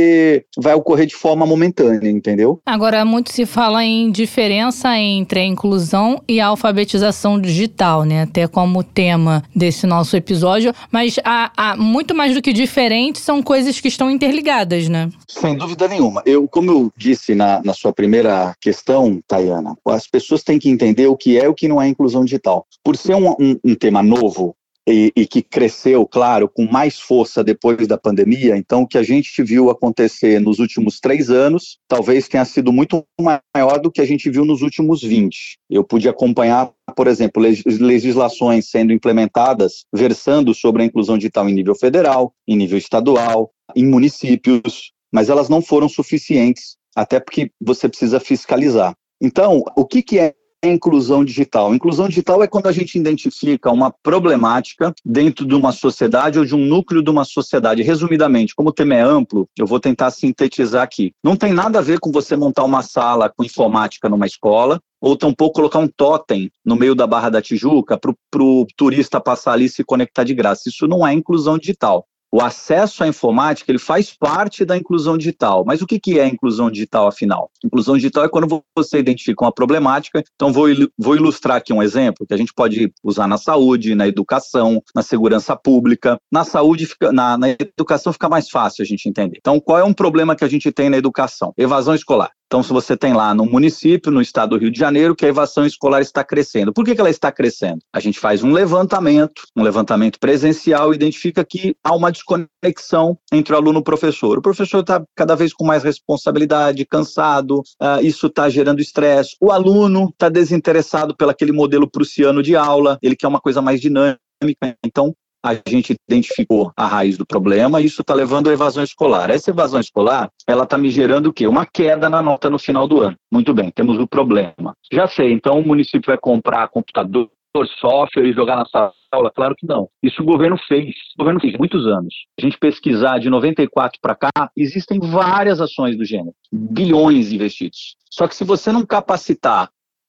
vai ocorrer de forma momentânea, entendeu? Agora, muito se fala em diferença entre a inclusão e a alfabetização digital, né? Até como tema desse nosso episódio. Mas muito mais do que diferente, são coisas que estão interligadas, né? Sem dúvida nenhuma. Como eu disse na sua primeira questão, Tayana, as pessoas têm que entender o que é e o que não é inclusão digital. Por ser um tema novo, e que cresceu, claro, com mais força depois da pandemia, então o que a gente viu acontecer nos últimos 3 anos, talvez tenha sido muito maior do que a gente viu nos últimos 20. Eu pude acompanhar, por exemplo, legislações sendo implementadas, versando sobre a inclusão digital em nível federal, em nível estadual, em municípios, mas elas não foram suficientes, até porque você precisa fiscalizar. Então, o que é inclusão digital? Inclusão digital é quando a gente identifica uma problemática dentro de uma sociedade ou de um núcleo de uma sociedade. Resumidamente, como o tema é amplo, eu vou tentar sintetizar aqui. Não tem nada a ver com você montar uma sala com informática numa escola, ou tampouco colocar um totem no meio da Barra da Tijuca para o turista passar ali e se conectar de graça. Isso não é inclusão digital. O acesso à informática, ele faz parte da inclusão digital. Mas o que é inclusão digital, afinal? Inclusão digital é quando você identifica uma problemática. Então, vou ilustrar aqui um exemplo que a gente pode usar na saúde, na educação, na segurança pública. Na saúde, na educação fica mais fácil a gente entender. Então, qual é um problema que a gente tem na educação? Evasão escolar. Então, se você tem lá no município, no estado do Rio de Janeiro, que a evasão escolar está crescendo. Por que ela está crescendo? A gente faz um levantamento presencial, e identifica que há uma desconexão entre o aluno e o professor. O professor está cada vez com mais responsabilidade, cansado, isso está gerando estresse. O aluno está desinteressado pelo aquele modelo prussiano de aula, ele quer uma coisa mais dinâmica. Então, a gente identificou a raiz do problema e isso está levando à evasão escolar. Essa evasão escolar, ela está me gerando o quê? Uma queda na nota no final do ano. Muito bem, temos o problema. Já sei, então o município vai comprar computador, software e jogar na sala? Claro que não. Isso o governo fez. O governo fez muitos anos. A gente pesquisar de 94 para cá, existem várias ações do gênero. Bilhões investidos. Só que se você não capacitar,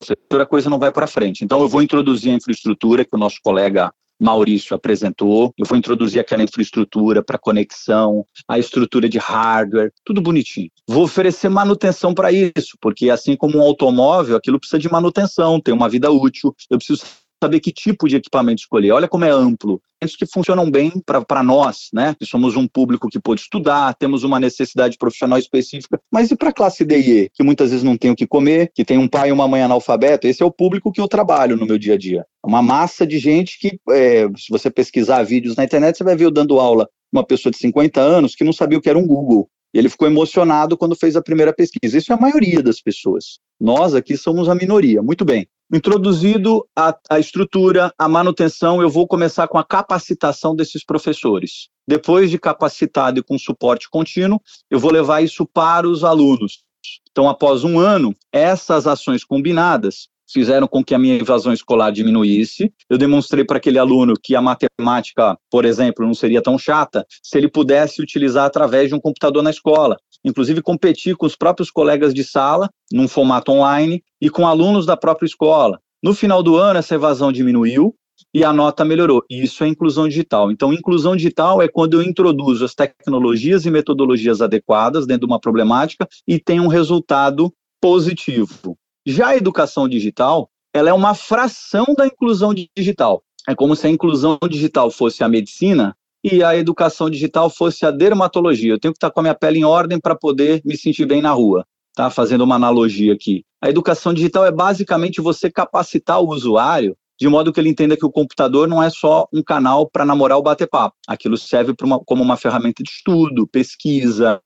a coisa não vai para frente. Então eu vou introduzir a infraestrutura que o nosso colega Maurício apresentou, eu vou introduzir aquela infraestrutura para conexão, a estrutura de hardware, tudo bonitinho. Vou oferecer manutenção para isso, porque assim como um automóvel, aquilo precisa de manutenção, tem uma vida útil, eu preciso saber que tipo de equipamento escolher. Olha como é amplo. Que funcionam bem para nós, né? Que somos um público que pode estudar, temos uma necessidade profissional específica, mas e para a classe D e E, que muitas vezes não tem o que comer, que tem um pai e uma mãe analfabeto? Esse é o público que eu trabalho no meu dia a dia. Uma massa de gente que, se você pesquisar vídeos na internet, você vai ver eu dando aula uma pessoa de 50 anos que não sabia o que era um Google. E ele ficou emocionado quando fez a primeira pesquisa. Isso é a maioria das pessoas. Nós aqui somos a minoria. Muito bem. Introduzido a estrutura, a manutenção, eu vou começar com a capacitação desses professores. Depois de capacitado e com suporte contínuo, eu vou levar isso para os alunos. Então, após um ano, essas ações combinadas fizeram com que a minha evasão escolar diminuísse. Eu demonstrei para aquele aluno que a matemática, por exemplo, não seria tão chata se ele pudesse utilizar através de um computador na escola. Inclusive competir com os próprios colegas de sala, num formato online, e com alunos da própria escola. No final do ano, essa evasão diminuiu e a nota melhorou. Isso é inclusão digital. Então, inclusão digital é quando eu introduzo as tecnologias e metodologias adequadas dentro de uma problemática e tenho um resultado positivo. Já a educação digital, ela é uma fração da inclusão digital. É como se a inclusão digital fosse a medicina e a educação digital fosse a dermatologia. Eu tenho que estar com a minha pele em ordem para poder me sentir bem na rua, tá? Fazendo uma analogia aqui. A educação digital é basicamente você capacitar o usuário de modo que ele entenda que o computador não é só um canal para namorar o bater-papo. Aquilo serve como uma ferramenta de estudo, pesquisa,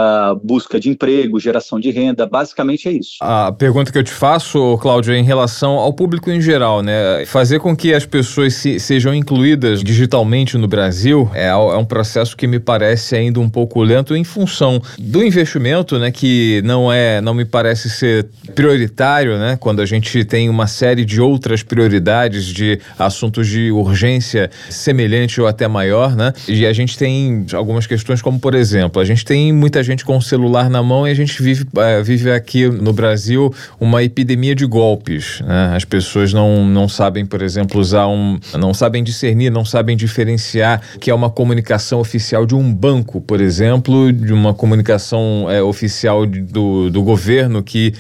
busca de emprego, geração de renda, basicamente é isso. A pergunta que eu te faço, Cláudio, é em relação ao público em geral, né? Fazer com que as pessoas sejam incluídas digitalmente no Brasil é um processo que me parece ainda um pouco lento em função do investimento, né? Que não me parece ser prioritário, né? Quando a gente tem uma série de outras prioridades gravidades de assuntos de urgência semelhante ou até maior, né? E a gente tem algumas questões como, por exemplo, a gente tem muita gente com o celular na mão e a gente vive aqui no Brasil uma epidemia de golpes, né? As pessoas não sabem, por exemplo, não sabem discernir, não sabem diferenciar que é uma comunicação oficial de um banco, por exemplo, de uma comunicação oficial do governo que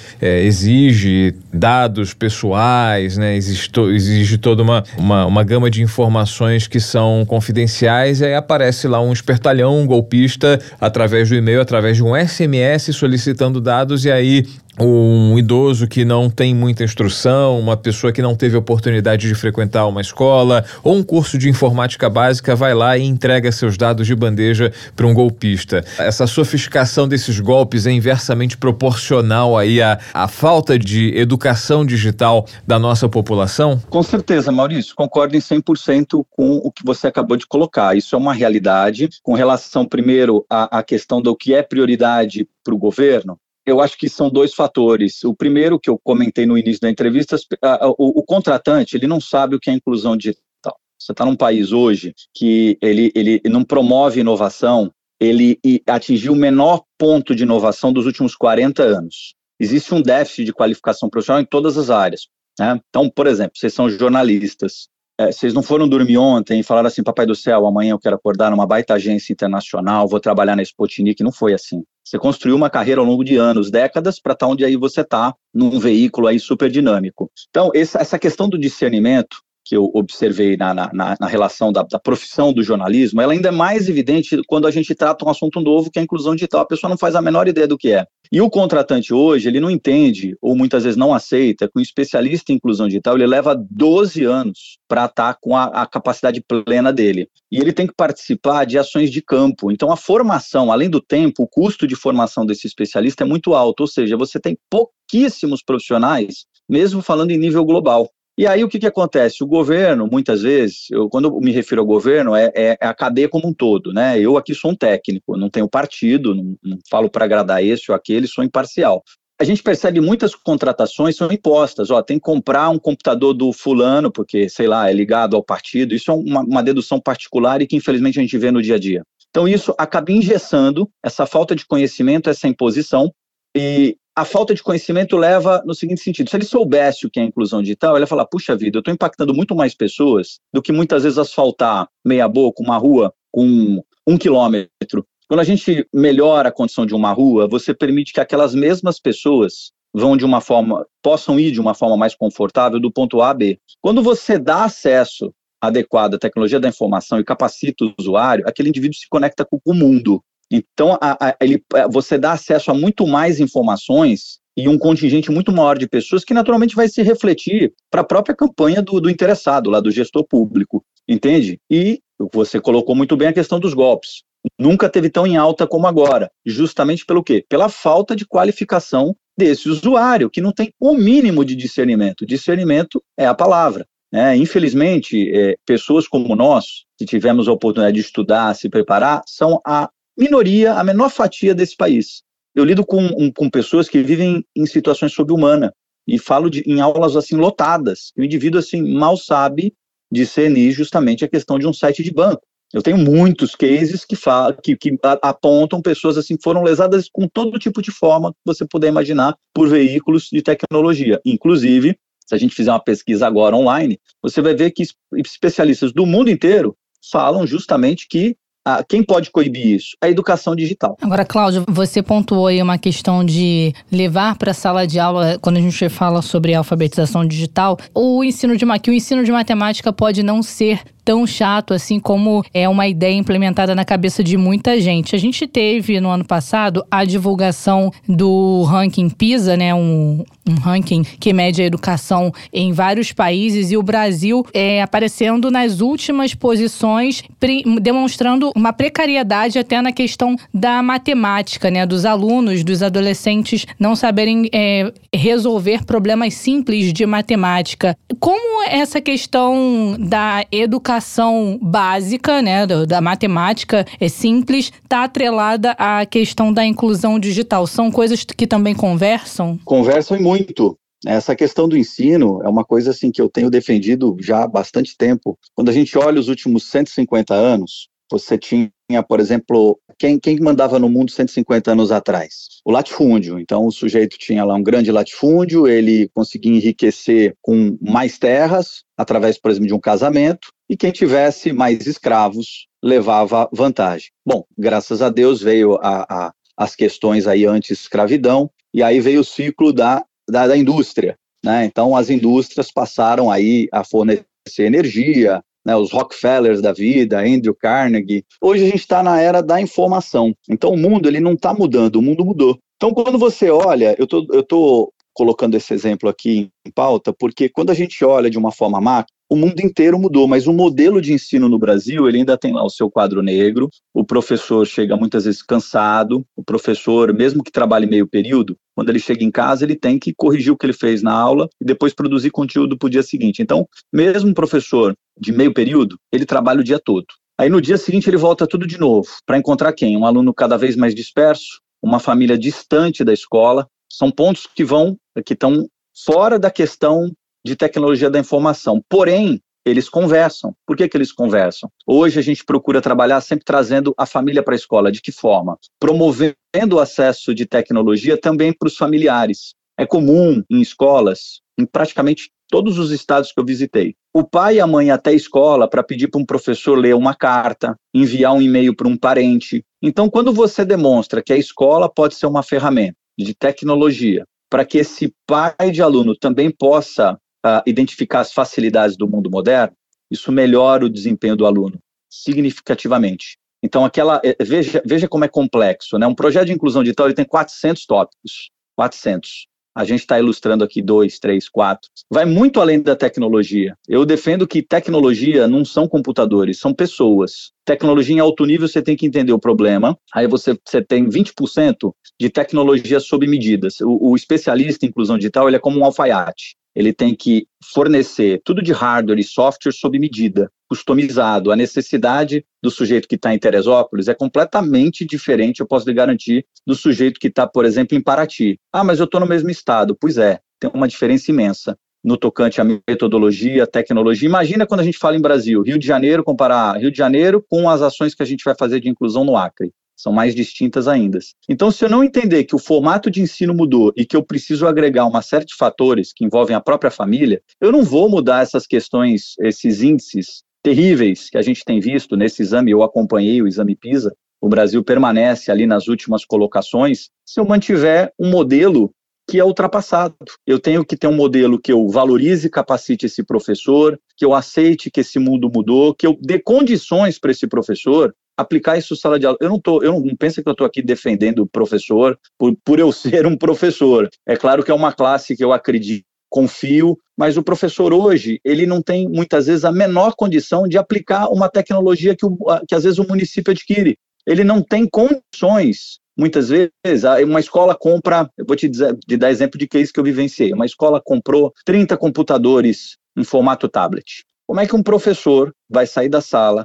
exige dados pessoais, né? Exige toda uma gama de informações que são confidenciais, e aí aparece lá um espertalhão, um golpista, através do e-mail, através de um SMS solicitando dados, e aí um idoso que não tem muita instrução, uma pessoa que não teve oportunidade de frequentar uma escola ou um curso de informática básica vai lá e entrega seus dados de bandeja para um golpista. Essa sofisticação desses golpes é inversamente proporcional aí à falta de educação digital da nossa população? Com certeza, Maurício, concordo em 100% com o que você acabou de colocar. Isso é uma realidade. Com relação, primeiro, à questão do que é prioridade para o governo, eu acho que são dois fatores. O primeiro, que eu comentei no início da entrevista, o contratante, ele não sabe o que é inclusão digital. Você está num país hoje que ele não promove inovação, ele atingiu o menor ponto de inovação dos últimos 40 anos. Existe um déficit de qualificação profissional em todas as áreas, né? Então, por exemplo, vocês são jornalistas, vocês não foram dormir ontem e falaram assim, papai do céu, amanhã eu quero acordar numa baita agência internacional, vou trabalhar na Sputnik. Não foi assim. Você construiu uma carreira ao longo de anos, décadas, para estar onde aí você está, num veículo aí super dinâmico. Então, essa questão do discernimento, que eu observei na relação da profissão do jornalismo, ela ainda é mais evidente quando a gente trata um assunto novo, que é a inclusão digital. A pessoa não faz a menor ideia do que é. E o contratante hoje, ele não entende, ou muitas vezes não aceita, que um especialista em inclusão digital, ele leva 12 anos para estar com a capacidade plena dele. E ele tem que participar de ações de campo. Então, a formação, além do tempo, o custo de formação desse especialista é muito alto. Ou seja, você tem pouquíssimos profissionais, mesmo falando em nível global. E aí o que acontece? O governo, muitas vezes, quando eu me refiro ao governo, é a cadeia como um todo, né? Eu aqui sou um técnico, não tenho partido, não falo para agradar esse ou aquele, sou imparcial. A gente percebe muitas contratações são impostas, tem que comprar um computador do fulano, porque, sei lá, é ligado ao partido. Isso é uma dedução particular e que infelizmente a gente vê no dia a dia. Então isso acaba engessando essa falta de conhecimento, essa imposição, e a falta de conhecimento leva no seguinte sentido: se ele soubesse o que é inclusão digital, ele ia falar, puxa vida, eu estou impactando muito mais pessoas do que muitas vezes asfaltar meia boca uma rua com 1 quilômetro. Quando a gente melhora a condição de uma rua, você permite que aquelas mesmas pessoas possam ir de uma forma mais confortável do ponto A a B. Quando você dá acesso adequado à tecnologia da informação e capacita o usuário, aquele indivíduo se conecta com o mundo. Então, você dá acesso a muito mais informações e um contingente muito maior de pessoas que naturalmente vai se refletir para a própria campanha do interessado, lá do gestor público, entende? E você colocou muito bem a questão dos golpes. Nunca teve tão em alta como agora, justamente pelo quê? Pela falta de qualificação desse usuário, que não tem o mínimo de discernimento. Discernimento é a palavra. Infelizmente, pessoas como nós, que tivemos a oportunidade de estudar, se preparar, são a minoria, a menor fatia desse país. Eu lido com pessoas que vivem em situações sobre-humana e falo em aulas assim lotadas. O indivíduo assim mal sabe discernir justamente a questão de um site de banco. Eu tenho muitos cases que apontam pessoas assim que foram lesadas com todo tipo de forma que você puder imaginar por veículos de tecnologia. Inclusive, se a gente fizer uma pesquisa agora online, você vai ver que especialistas do mundo inteiro falam justamente que quem pode coibir isso? A educação digital. Agora, Cláudio, você pontuou aí uma questão de levar para a sala de aula, quando a gente fala sobre alfabetização digital, que o ensino de matemática pode não ser tão chato assim como é uma ideia implementada na cabeça de muita gente. A gente teve no ano passado a divulgação do ranking PISA, né, um ranking que mede a educação em vários países, e o Brasil aparecendo nas últimas posições, demonstrando uma precariedade até na questão da matemática, né, dos alunos, dos adolescentes não saberem resolver problemas simples de matemática. Como essa questão da educação básica, né, da matemática simples, está atrelada à questão da inclusão digital? São coisas que também conversam? Conversam e muito. Essa questão do ensino é uma coisa assim que eu tenho defendido já há bastante tempo. Quando a gente olha os últimos 150 anos, você tinha, por exemplo, quem mandava no mundo 150 anos atrás? O latifúndio. Então, o sujeito tinha lá um grande latifúndio, ele conseguia enriquecer com mais terras, através, por exemplo, de um casamento, e quem tivesse mais escravos levava vantagem. Bom, graças a Deus veio as questões aí anti-escravidão, e aí veio o ciclo da indústria, né? Então, as indústrias passaram aí a fornecer energia, né? Os Rockefellers da vida, Andrew Carnegie. Hoje a gente está na era da informação. Então, o mundo ele não está mudando, o mundo mudou. Então, quando você olha, eu tô colocando esse exemplo aqui em pauta, porque quando a gente olha de uma forma macro, o mundo inteiro mudou, mas o modelo de ensino no Brasil, ele ainda tem lá o seu quadro negro, o professor chega muitas vezes cansado, o professor, mesmo que trabalhe meio período, quando ele chega em casa, ele tem que corrigir o que ele fez na aula e depois produzir conteúdo para o dia seguinte. Então, mesmo um professor de meio período, ele trabalha o dia todo. Aí no dia seguinte ele volta tudo de novo, para encontrar quem? Um aluno cada vez mais disperso, uma família distante da escola. São pontos que estão fora da questão de tecnologia da informação. Porém, eles conversam. Por que eles conversam? Hoje a gente procura trabalhar sempre trazendo a família para a escola. De que forma? Promovendo o acesso de tecnologia também para os familiares. É comum em escolas, em praticamente todos os estados que eu visitei, o pai e a mãe até a escola para pedir para um professor ler uma carta, enviar um e-mail para um parente. Então, quando você demonstra que a escola pode ser uma ferramenta de tecnologia para que esse pai de aluno também possa identificar as facilidades do mundo moderno, isso melhora o desempenho do aluno significativamente. Então, veja como é complexo, né? Um projeto de inclusão digital ele tem 400 tópicos, 400. A gente está ilustrando aqui 2, 3, 4. Vai muito além da tecnologia. Eu defendo que tecnologia não são computadores, são pessoas. Tecnologia em alto nível, você tem que entender o problema. Aí você tem 20% de tecnologia sob medidas. O especialista em inclusão digital, ele é como um alfaiate. Ele tem que fornecer tudo de hardware e software sob medida, customizado. A necessidade do sujeito que está em Teresópolis é completamente diferente, eu posso lhe garantir, do sujeito que está, por exemplo, em Paraty. Ah, mas eu estou no mesmo estado. Pois é, tem uma diferença imensa no tocante à metodologia, à tecnologia. Imagina quando a gente fala em Brasil, Rio de Janeiro, comparar Rio de Janeiro com as ações que a gente vai fazer de inclusão no Acre. São mais distintas ainda. Então, se eu não entender que o formato de ensino mudou e que eu preciso agregar uma série de fatores que envolvem a própria família, eu não vou mudar essas questões, esses índices terríveis que a gente tem visto nesse exame. Eu acompanhei o exame PISA, o Brasil permanece ali nas últimas colocações, se eu mantiver um modelo que é ultrapassado. Eu tenho que ter um modelo que eu valorize e capacite esse professor, que eu aceite que esse mundo mudou, que eu dê condições para esse professor aplicar isso na sala de aula. Eu não penso que eu estou aqui defendendo o professor por eu ser um professor. É claro que é uma classe que eu acredito, confio, mas o professor hoje, ele não tem muitas vezes a menor condição de aplicar uma tecnologia que às vezes o município adquire. Ele não tem condições. Muitas vezes, uma escola compra, eu vou te dar exemplo de case que eu vivenciei, uma escola comprou 30 computadores em formato tablet. Como é que um professor vai sair da sala,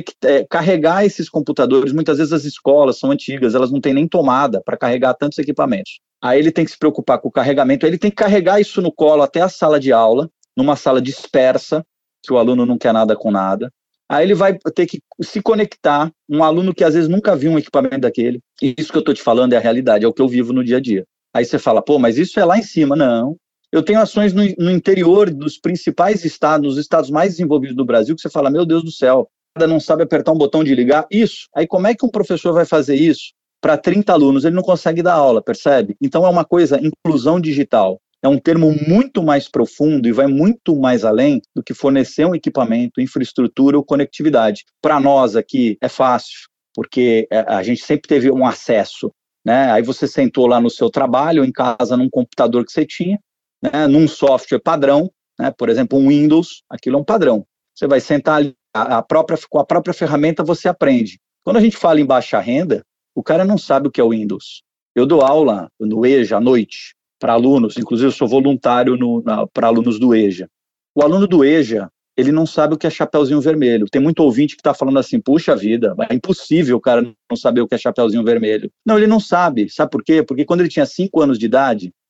carregar esses computadores? Muitas vezes as escolas são antigas, elas não têm nem tomada para carregar tantos equipamentos. Aí ele tem que se preocupar com o carregamento, ele tem que carregar isso no colo até a sala de aula, numa sala dispersa, que o aluno não quer nada com nada. Aí ele vai ter que se conectar, um aluno que às vezes nunca viu um equipamento daquele. E isso que eu estou te falando é a realidade, é o que eu vivo no dia a dia. Aí você fala, pô, mas isso é lá em cima. Não. Eu tenho ações no interior dos principais estados, nos estados mais desenvolvidos do Brasil, que você fala, meu Deus do céu, cada não sabe apertar um botão de ligar. Isso. Aí como é que um professor vai fazer isso para 30 alunos? Ele não consegue dar aula, percebe? Então é uma coisa, inclusão digital. É um termo muito mais profundo e vai muito mais além do que fornecer um equipamento, infraestrutura ou conectividade. Para nós aqui é fácil, porque a gente sempre teve um acesso, né? Aí você sentou lá no seu trabalho, em casa, num computador que você tinha, né, num software padrão, né, por exemplo, um Windows, aquilo é um padrão. Você vai sentar ali, com a própria ferramenta você aprende. Quando a gente fala em baixa renda, o cara não sabe o que é o Windows. Eu dou aula no EJA à noite para alunos, inclusive eu sou voluntário para alunos do EJA. O aluno do EJA, ele não sabe o que é Chapeuzinho Vermelho. Tem muito ouvinte que está falando assim, puxa vida, é impossível o cara não saber o que é Chapeuzinho Vermelho. Não, ele não sabe. Sabe por quê? Porque quando ele tinha 5 anos de idade,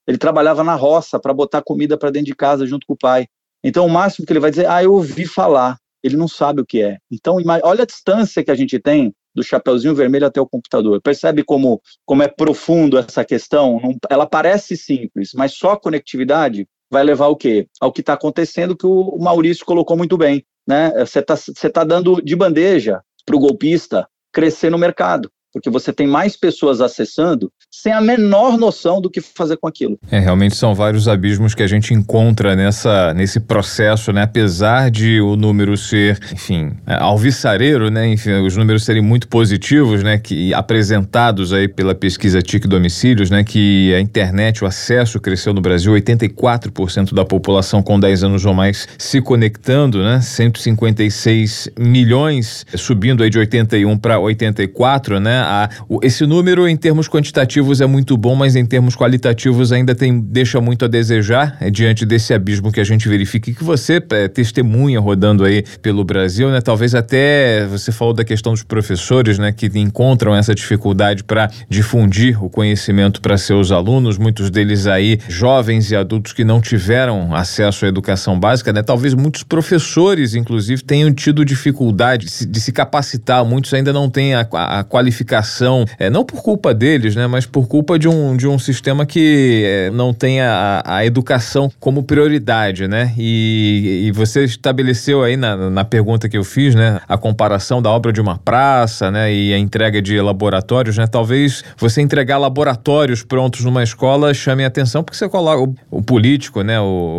Ele trabalhava na roça para botar comida para dentro de casa junto com o pai. Então, o máximo que ele vai dizer, eu ouvi falar. Ele não sabe o que é. Então, olha a distância que a gente tem do Chapeuzinho Vermelho até o computador. Percebe como é profundo essa questão? Ela parece simples, mas só a conectividade vai levar ao quê? Ao que está acontecendo, que o Maurício colocou muito bem, né? Você tá dando de bandeja para o golpista crescer no mercado, porque você tem mais pessoas acessando sem a menor noção do que fazer com aquilo. Realmente são vários abismos que a gente encontra nesse processo, né? Apesar de o número ser, enfim, alvissareiro, né? Enfim, os números serem muito positivos, né? Que apresentados aí pela pesquisa TIC Domicílios, né? Que a internet, o acesso cresceu no Brasil, 84% da população com 10 anos ou mais se conectando, né? 156 milhões, subindo aí de 81 para 84, né? Esse número em termos quantitativos é muito bom, mas em termos qualitativos ainda deixa muito a desejar, diante desse abismo que a gente verifica e que você testemunha rodando aí pelo Brasil, né? Talvez até você falou da questão dos professores, né? Que encontram essa dificuldade para difundir o conhecimento para seus alunos, muitos deles aí jovens e adultos que não tiveram acesso à educação básica, né? Talvez muitos professores, inclusive, tenham tido dificuldade de se capacitar, muitos ainda não têm a qualificação, não por culpa deles, né, mas por culpa de um sistema que não tem a educação como prioridade, né? E você estabeleceu aí na pergunta que eu fiz, né, a comparação da obra de uma praça, né, e a entrega de laboratórios, né? Talvez você entregar laboratórios prontos numa escola chame a atenção, porque você coloca o político, né,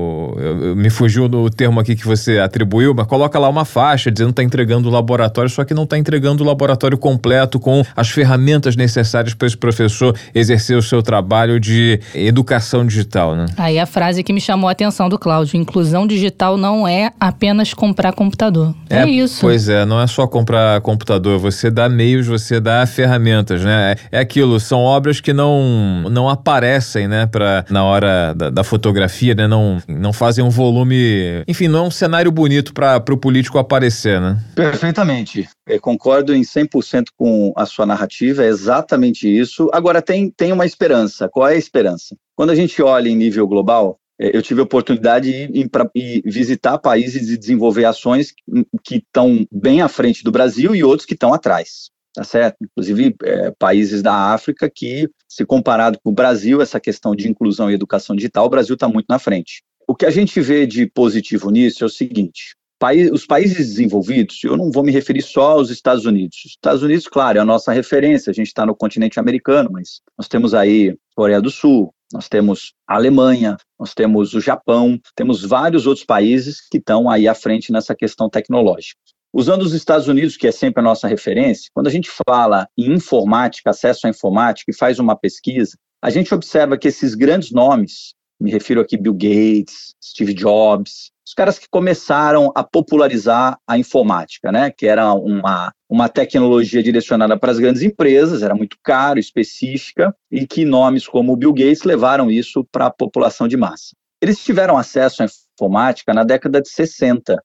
me fugiu do termo aqui que você atribuiu, mas coloca lá uma faixa dizendo que está entregando o laboratório, só que não está entregando o laboratório completo com as ferramentas necessárias para esse professor exercer o seu trabalho de educação digital, né? Aí a frase que me chamou a atenção do Cláudio: inclusão digital não é apenas comprar computador. É isso. Pois é, não é só comprar computador, você dá meios, você dá ferramentas, né? É aquilo, são obras que não aparecem, né, na hora da fotografia, né? Não fazem um volume, enfim, não é um cenário bonito para o político aparecer, né? Perfeitamente. Eu concordo em 100% com a sua narrativa, é exatamente isso. Agora, tem uma esperança. Qual é a esperança? Quando a gente olha em nível global, eu tive a oportunidade de visitar países e desenvolver ações que estão bem à frente do Brasil e outros que estão atrás, tá certo? Inclusive, países da África que, se comparado com o Brasil, essa questão de inclusão e educação digital, o Brasil está muito na frente. O que a gente vê de positivo nisso é o seguinte: os países desenvolvidos, eu não vou me referir só aos Estados Unidos. Os Estados Unidos, claro, é a nossa referência, a gente está no continente americano, mas nós temos aí Coreia do Sul, nós temos a Alemanha, nós temos o Japão, temos vários outros países que estão aí à frente nessa questão tecnológica. Usando os Estados Unidos, que é sempre a nossa referência, quando a gente fala em informática, acesso à informática e faz uma pesquisa, a gente observa que esses grandes nomes, me refiro aqui Bill Gates, Steve Jobs, os caras que começaram a popularizar a informática, né? Que era uma tecnologia direcionada para as grandes empresas, era muito caro, específica, e que nomes como o Bill Gates levaram isso para a população de massa. Eles tiveram acesso à informática na década de 60,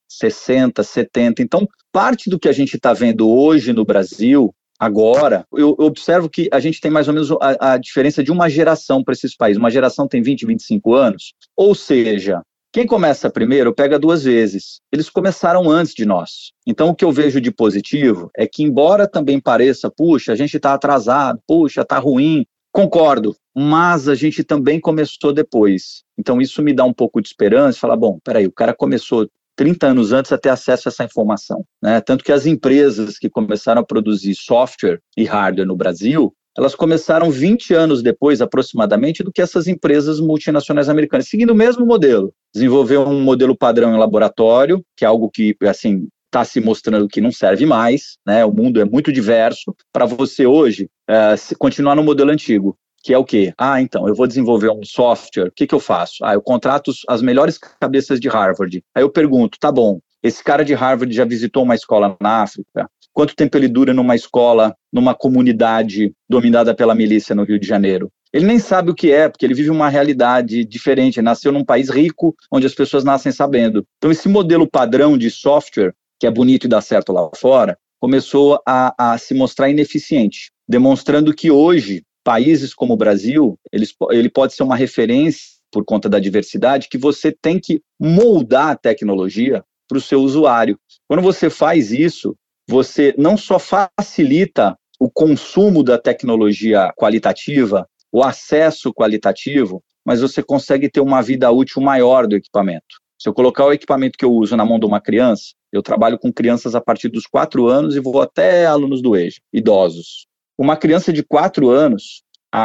70, então parte do que a gente está vendo hoje no Brasil, agora, eu observo que a gente tem mais ou menos a diferença de uma geração para esses países. Uma geração tem 20, 25 anos, ou seja, quem começa primeiro pega duas vezes. Eles começaram antes de nós. Então, o que eu vejo de positivo é que, embora também pareça, puxa, a gente está atrasado, puxa, está ruim, concordo, mas a gente também começou depois. Então, isso me dá um pouco de esperança, falar, bom, peraí, o cara começou 30 anos antes a ter acesso a essa informação, né? Tanto que as empresas que começaram a produzir software e hardware no Brasil, elas começaram 20 anos depois, aproximadamente, do que essas empresas multinacionais americanas, seguindo o mesmo modelo. Desenvolveu um modelo padrão em laboratório, que é algo que, assim, está se mostrando que não serve mais, né? O mundo é muito diverso. Para você hoje, continuar no modelo antigo, que é o quê? Então, eu vou desenvolver um software, o que eu faço? Eu contrato as melhores cabeças de Harvard. Aí eu pergunto, tá bom, esse cara de Harvard já visitou uma escola na África? Quanto tempo ele dura numa escola, numa comunidade dominada pela milícia no Rio de Janeiro? Ele nem sabe o que é, porque ele vive uma realidade diferente, ele nasceu num país rico, onde as pessoas nascem sabendo. Então, esse modelo padrão de software, que é bonito e dá certo lá fora, começou a se mostrar ineficiente, demonstrando que hoje países como o Brasil, ele pode ser uma referência por conta da diversidade, que você tem que moldar a tecnologia para o seu usuário. Quando você faz isso, você não só facilita o consumo da tecnologia qualitativa, o acesso qualitativo, mas você consegue ter uma vida útil maior do equipamento. Se eu colocar o equipamento que eu uso na mão de uma criança, eu trabalho com crianças a partir dos 4 anos e vou até alunos do EJA, idosos. Uma criança de 4 anos,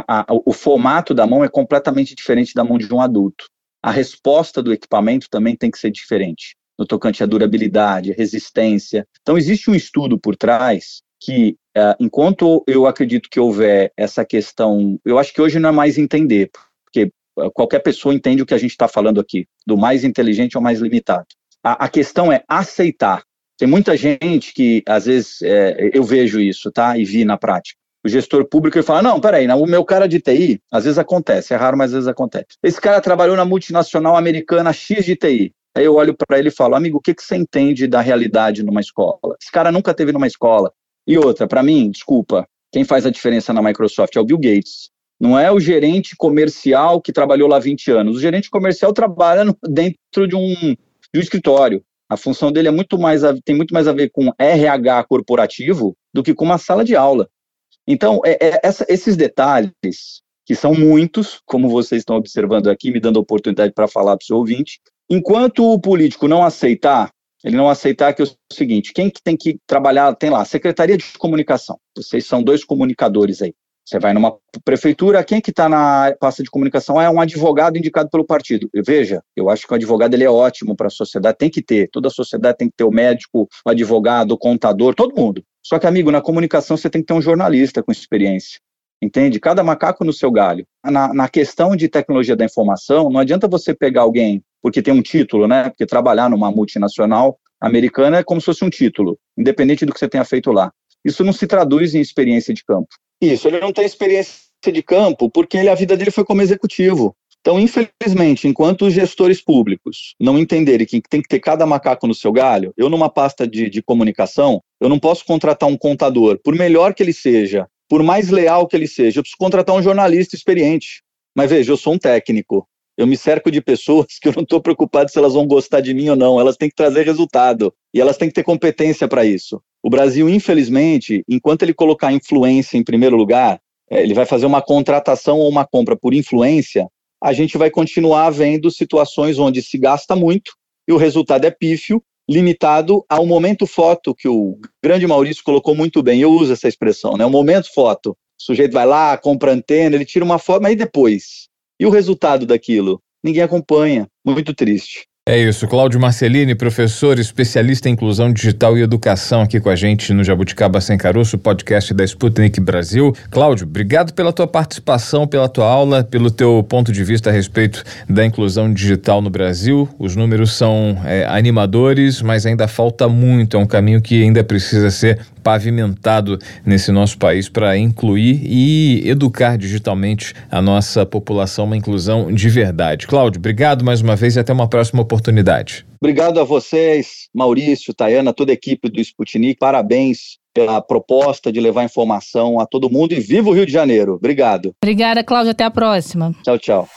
o formato da mão é completamente diferente da mão de um adulto. A resposta do equipamento também tem que ser diferente, no tocante à durabilidade, resistência. Então, existe um estudo por trás que, enquanto eu acredito que houver essa questão, eu acho que hoje não é mais entender, porque qualquer pessoa entende o que a gente está falando aqui, do mais inteligente ao mais limitado. A questão é aceitar. Tem muita gente que, às vezes, eu vejo isso, tá? E vi na prática. O gestor público, ele fala, não, peraí, o meu cara de TI, às vezes acontece, é raro, mas às vezes acontece. Esse cara trabalhou na multinacional americana X de TI. Aí eu olho para ele e falo, amigo, o que você entende da realidade numa escola? Esse cara nunca teve numa escola. E outra, para mim, desculpa, quem faz a diferença na Microsoft é o Bill Gates. Não é o gerente comercial que trabalhou lá 20 anos. O gerente comercial trabalha dentro de um escritório. A função dele tem muito mais a ver com RH corporativo do que com uma sala de aula. Então, esses detalhes, que são muitos, como vocês estão observando aqui, me dando a oportunidade para falar para o seu ouvinte, enquanto o político não aceitar, ele não aceitar que é o seguinte, quem que tem que trabalhar, tem lá, Secretaria de Comunicação, vocês são 2 comunicadores aí, você vai numa prefeitura, quem que está na pasta de comunicação é um advogado indicado pelo partido. Veja, eu acho que o advogado ele é ótimo para a sociedade, tem que ter, toda a sociedade tem que ter o médico, o advogado, o contador, todo mundo. Só que, amigo, na comunicação você tem que ter um jornalista com experiência, entende? Cada macaco no seu galho. Na questão de tecnologia da informação, não adianta você pegar alguém, porque tem um título, né? Porque trabalhar numa multinacional americana é como se fosse um título, independente do que você tenha feito lá. Isso não se traduz em experiência de campo. Isso, ele não tem experiência de campo porque a vida dele foi como executivo. Então, infelizmente, enquanto os gestores públicos não entenderem que tem que ter cada macaco no seu galho, eu numa pasta de comunicação, eu não posso contratar um contador, por melhor que ele seja, por mais leal que ele seja, eu preciso contratar um jornalista experiente. Mas veja, eu sou um técnico, eu me cerco de pessoas que eu não estou preocupado se elas vão gostar de mim ou não, elas têm que trazer resultado e elas têm que ter competência para isso. O Brasil, infelizmente, enquanto ele colocar influência em primeiro lugar, ele vai fazer uma contratação ou uma compra por influência, a gente vai continuar vendo situações onde se gasta muito e o resultado é pífio, limitado ao momento foto, que o grande Maurício colocou muito bem, eu uso essa expressão, né? O momento foto, o sujeito vai lá, compra antena, ele tira uma foto, mas e depois? E o resultado daquilo? Ninguém acompanha, muito triste. É isso, Cláudio Marcellini, professor, especialista em inclusão digital e educação aqui com a gente no Jabuticaba Sem Caroço, podcast da Sputnik Brasil. Cláudio, obrigado pela tua participação, pela tua aula, pelo teu ponto de vista a respeito da inclusão digital no Brasil. Os números são animadores, mas ainda falta muito, é um caminho que ainda precisa ser pavimentado nesse nosso país para incluir e educar digitalmente a nossa população, uma inclusão de verdade. Cláudio, obrigado mais uma vez e até uma próxima oportunidade. Obrigado a vocês, Maurício, Tayana, toda a equipe do Sputnik, parabéns pela proposta de levar informação a todo mundo e viva o Rio de Janeiro. Obrigado. Obrigada, Cláudio, até a próxima. Tchau, tchau.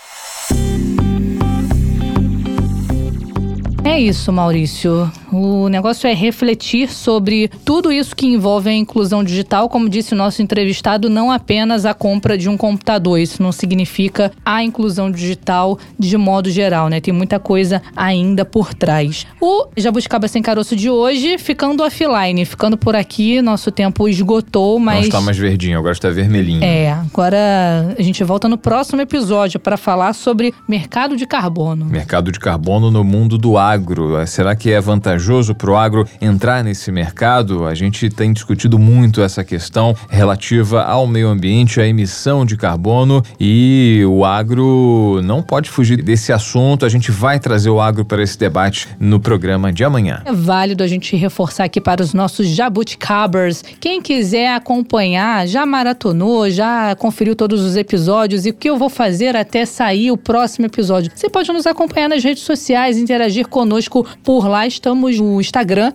É isso, Maurício. O negócio é refletir sobre tudo isso que envolve a inclusão digital, como disse o nosso entrevistado, não apenas a compra de um computador. Isso não significa a inclusão digital de modo geral, né? Tem muita coisa ainda por trás. O Jabuticaba Sem Caroço de hoje ficando offline, ficando por aqui, nosso tempo esgotou, mas... Não está mais verdinho, agora está vermelhinho. Agora a gente volta no próximo episódio para falar sobre mercado de carbono. Mercado de carbono no mundo do agro. Será que é vantajoso para o agro entrar nesse mercado? A gente tem discutido muito essa questão relativa ao meio ambiente, à emissão de carbono, e o agro não pode fugir desse assunto. A gente vai trazer o agro para esse debate no programa de amanhã. É válido a gente reforçar aqui para os nossos jabuticabers. Quem quiser acompanhar, já maratonou, já conferiu todos os episódios e o que eu vou fazer até sair o próximo episódio. Você pode nos acompanhar nas redes sociais, interagir conosco por lá. Estamos temos o Instagram,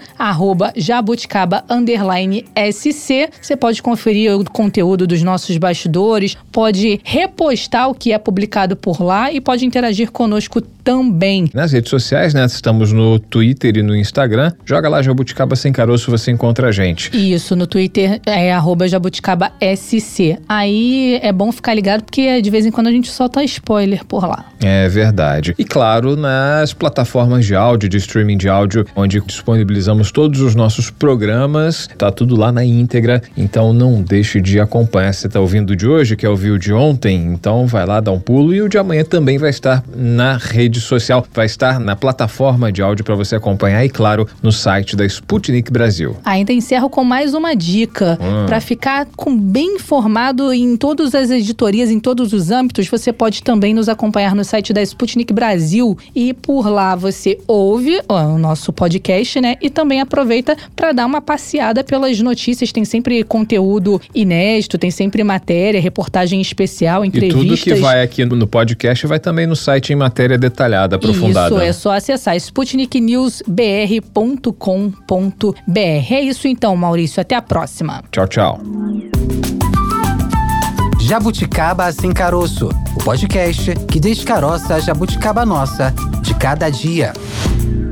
@jabuticaba_SC. Você pode conferir o conteúdo dos nossos bastidores, pode repostar o que é publicado por lá e pode interagir conosco também. Nas redes sociais, né? Estamos no Twitter e no Instagram. Joga lá Jabuticaba Sem Caroço, você encontra a gente. Isso, no Twitter é @jabuticaba_SC. Aí é bom ficar ligado porque de vez em quando a gente solta spoiler por lá. É verdade. E claro, nas plataformas de áudio, de streaming de áudio, onde disponibilizamos todos os nossos programas, tá tudo lá na íntegra, então não deixe de acompanhar. Você tá ouvindo o de hoje, quer ouvir o de ontem? Então vai lá, dá um pulo, e o de amanhã também vai estar na rede social, vai estar na plataforma de áudio para você acompanhar e, claro, no site da Sputnik Brasil. Ainda encerro com mais uma dica. Para ficar bem informado em todas as editorias, em todos os âmbitos, você pode também nos acompanhar no site da Sputnik Brasil e por lá você ouve o nosso podcast, né? E também aproveita para dar uma passeada pelas notícias. Tem sempre conteúdo inédito, tem sempre matéria, reportagem especial, entrevistas. E tudo que vai aqui no podcast vai também no site em matéria detalhada, aprofundada. Isso, é só acessar sputniknewsbr.com.br. É isso então, Maurício. Até a próxima. Tchau, tchau. Jabuticaba Sem Caroço, o podcast que descaroça a jabuticaba nossa de cada dia.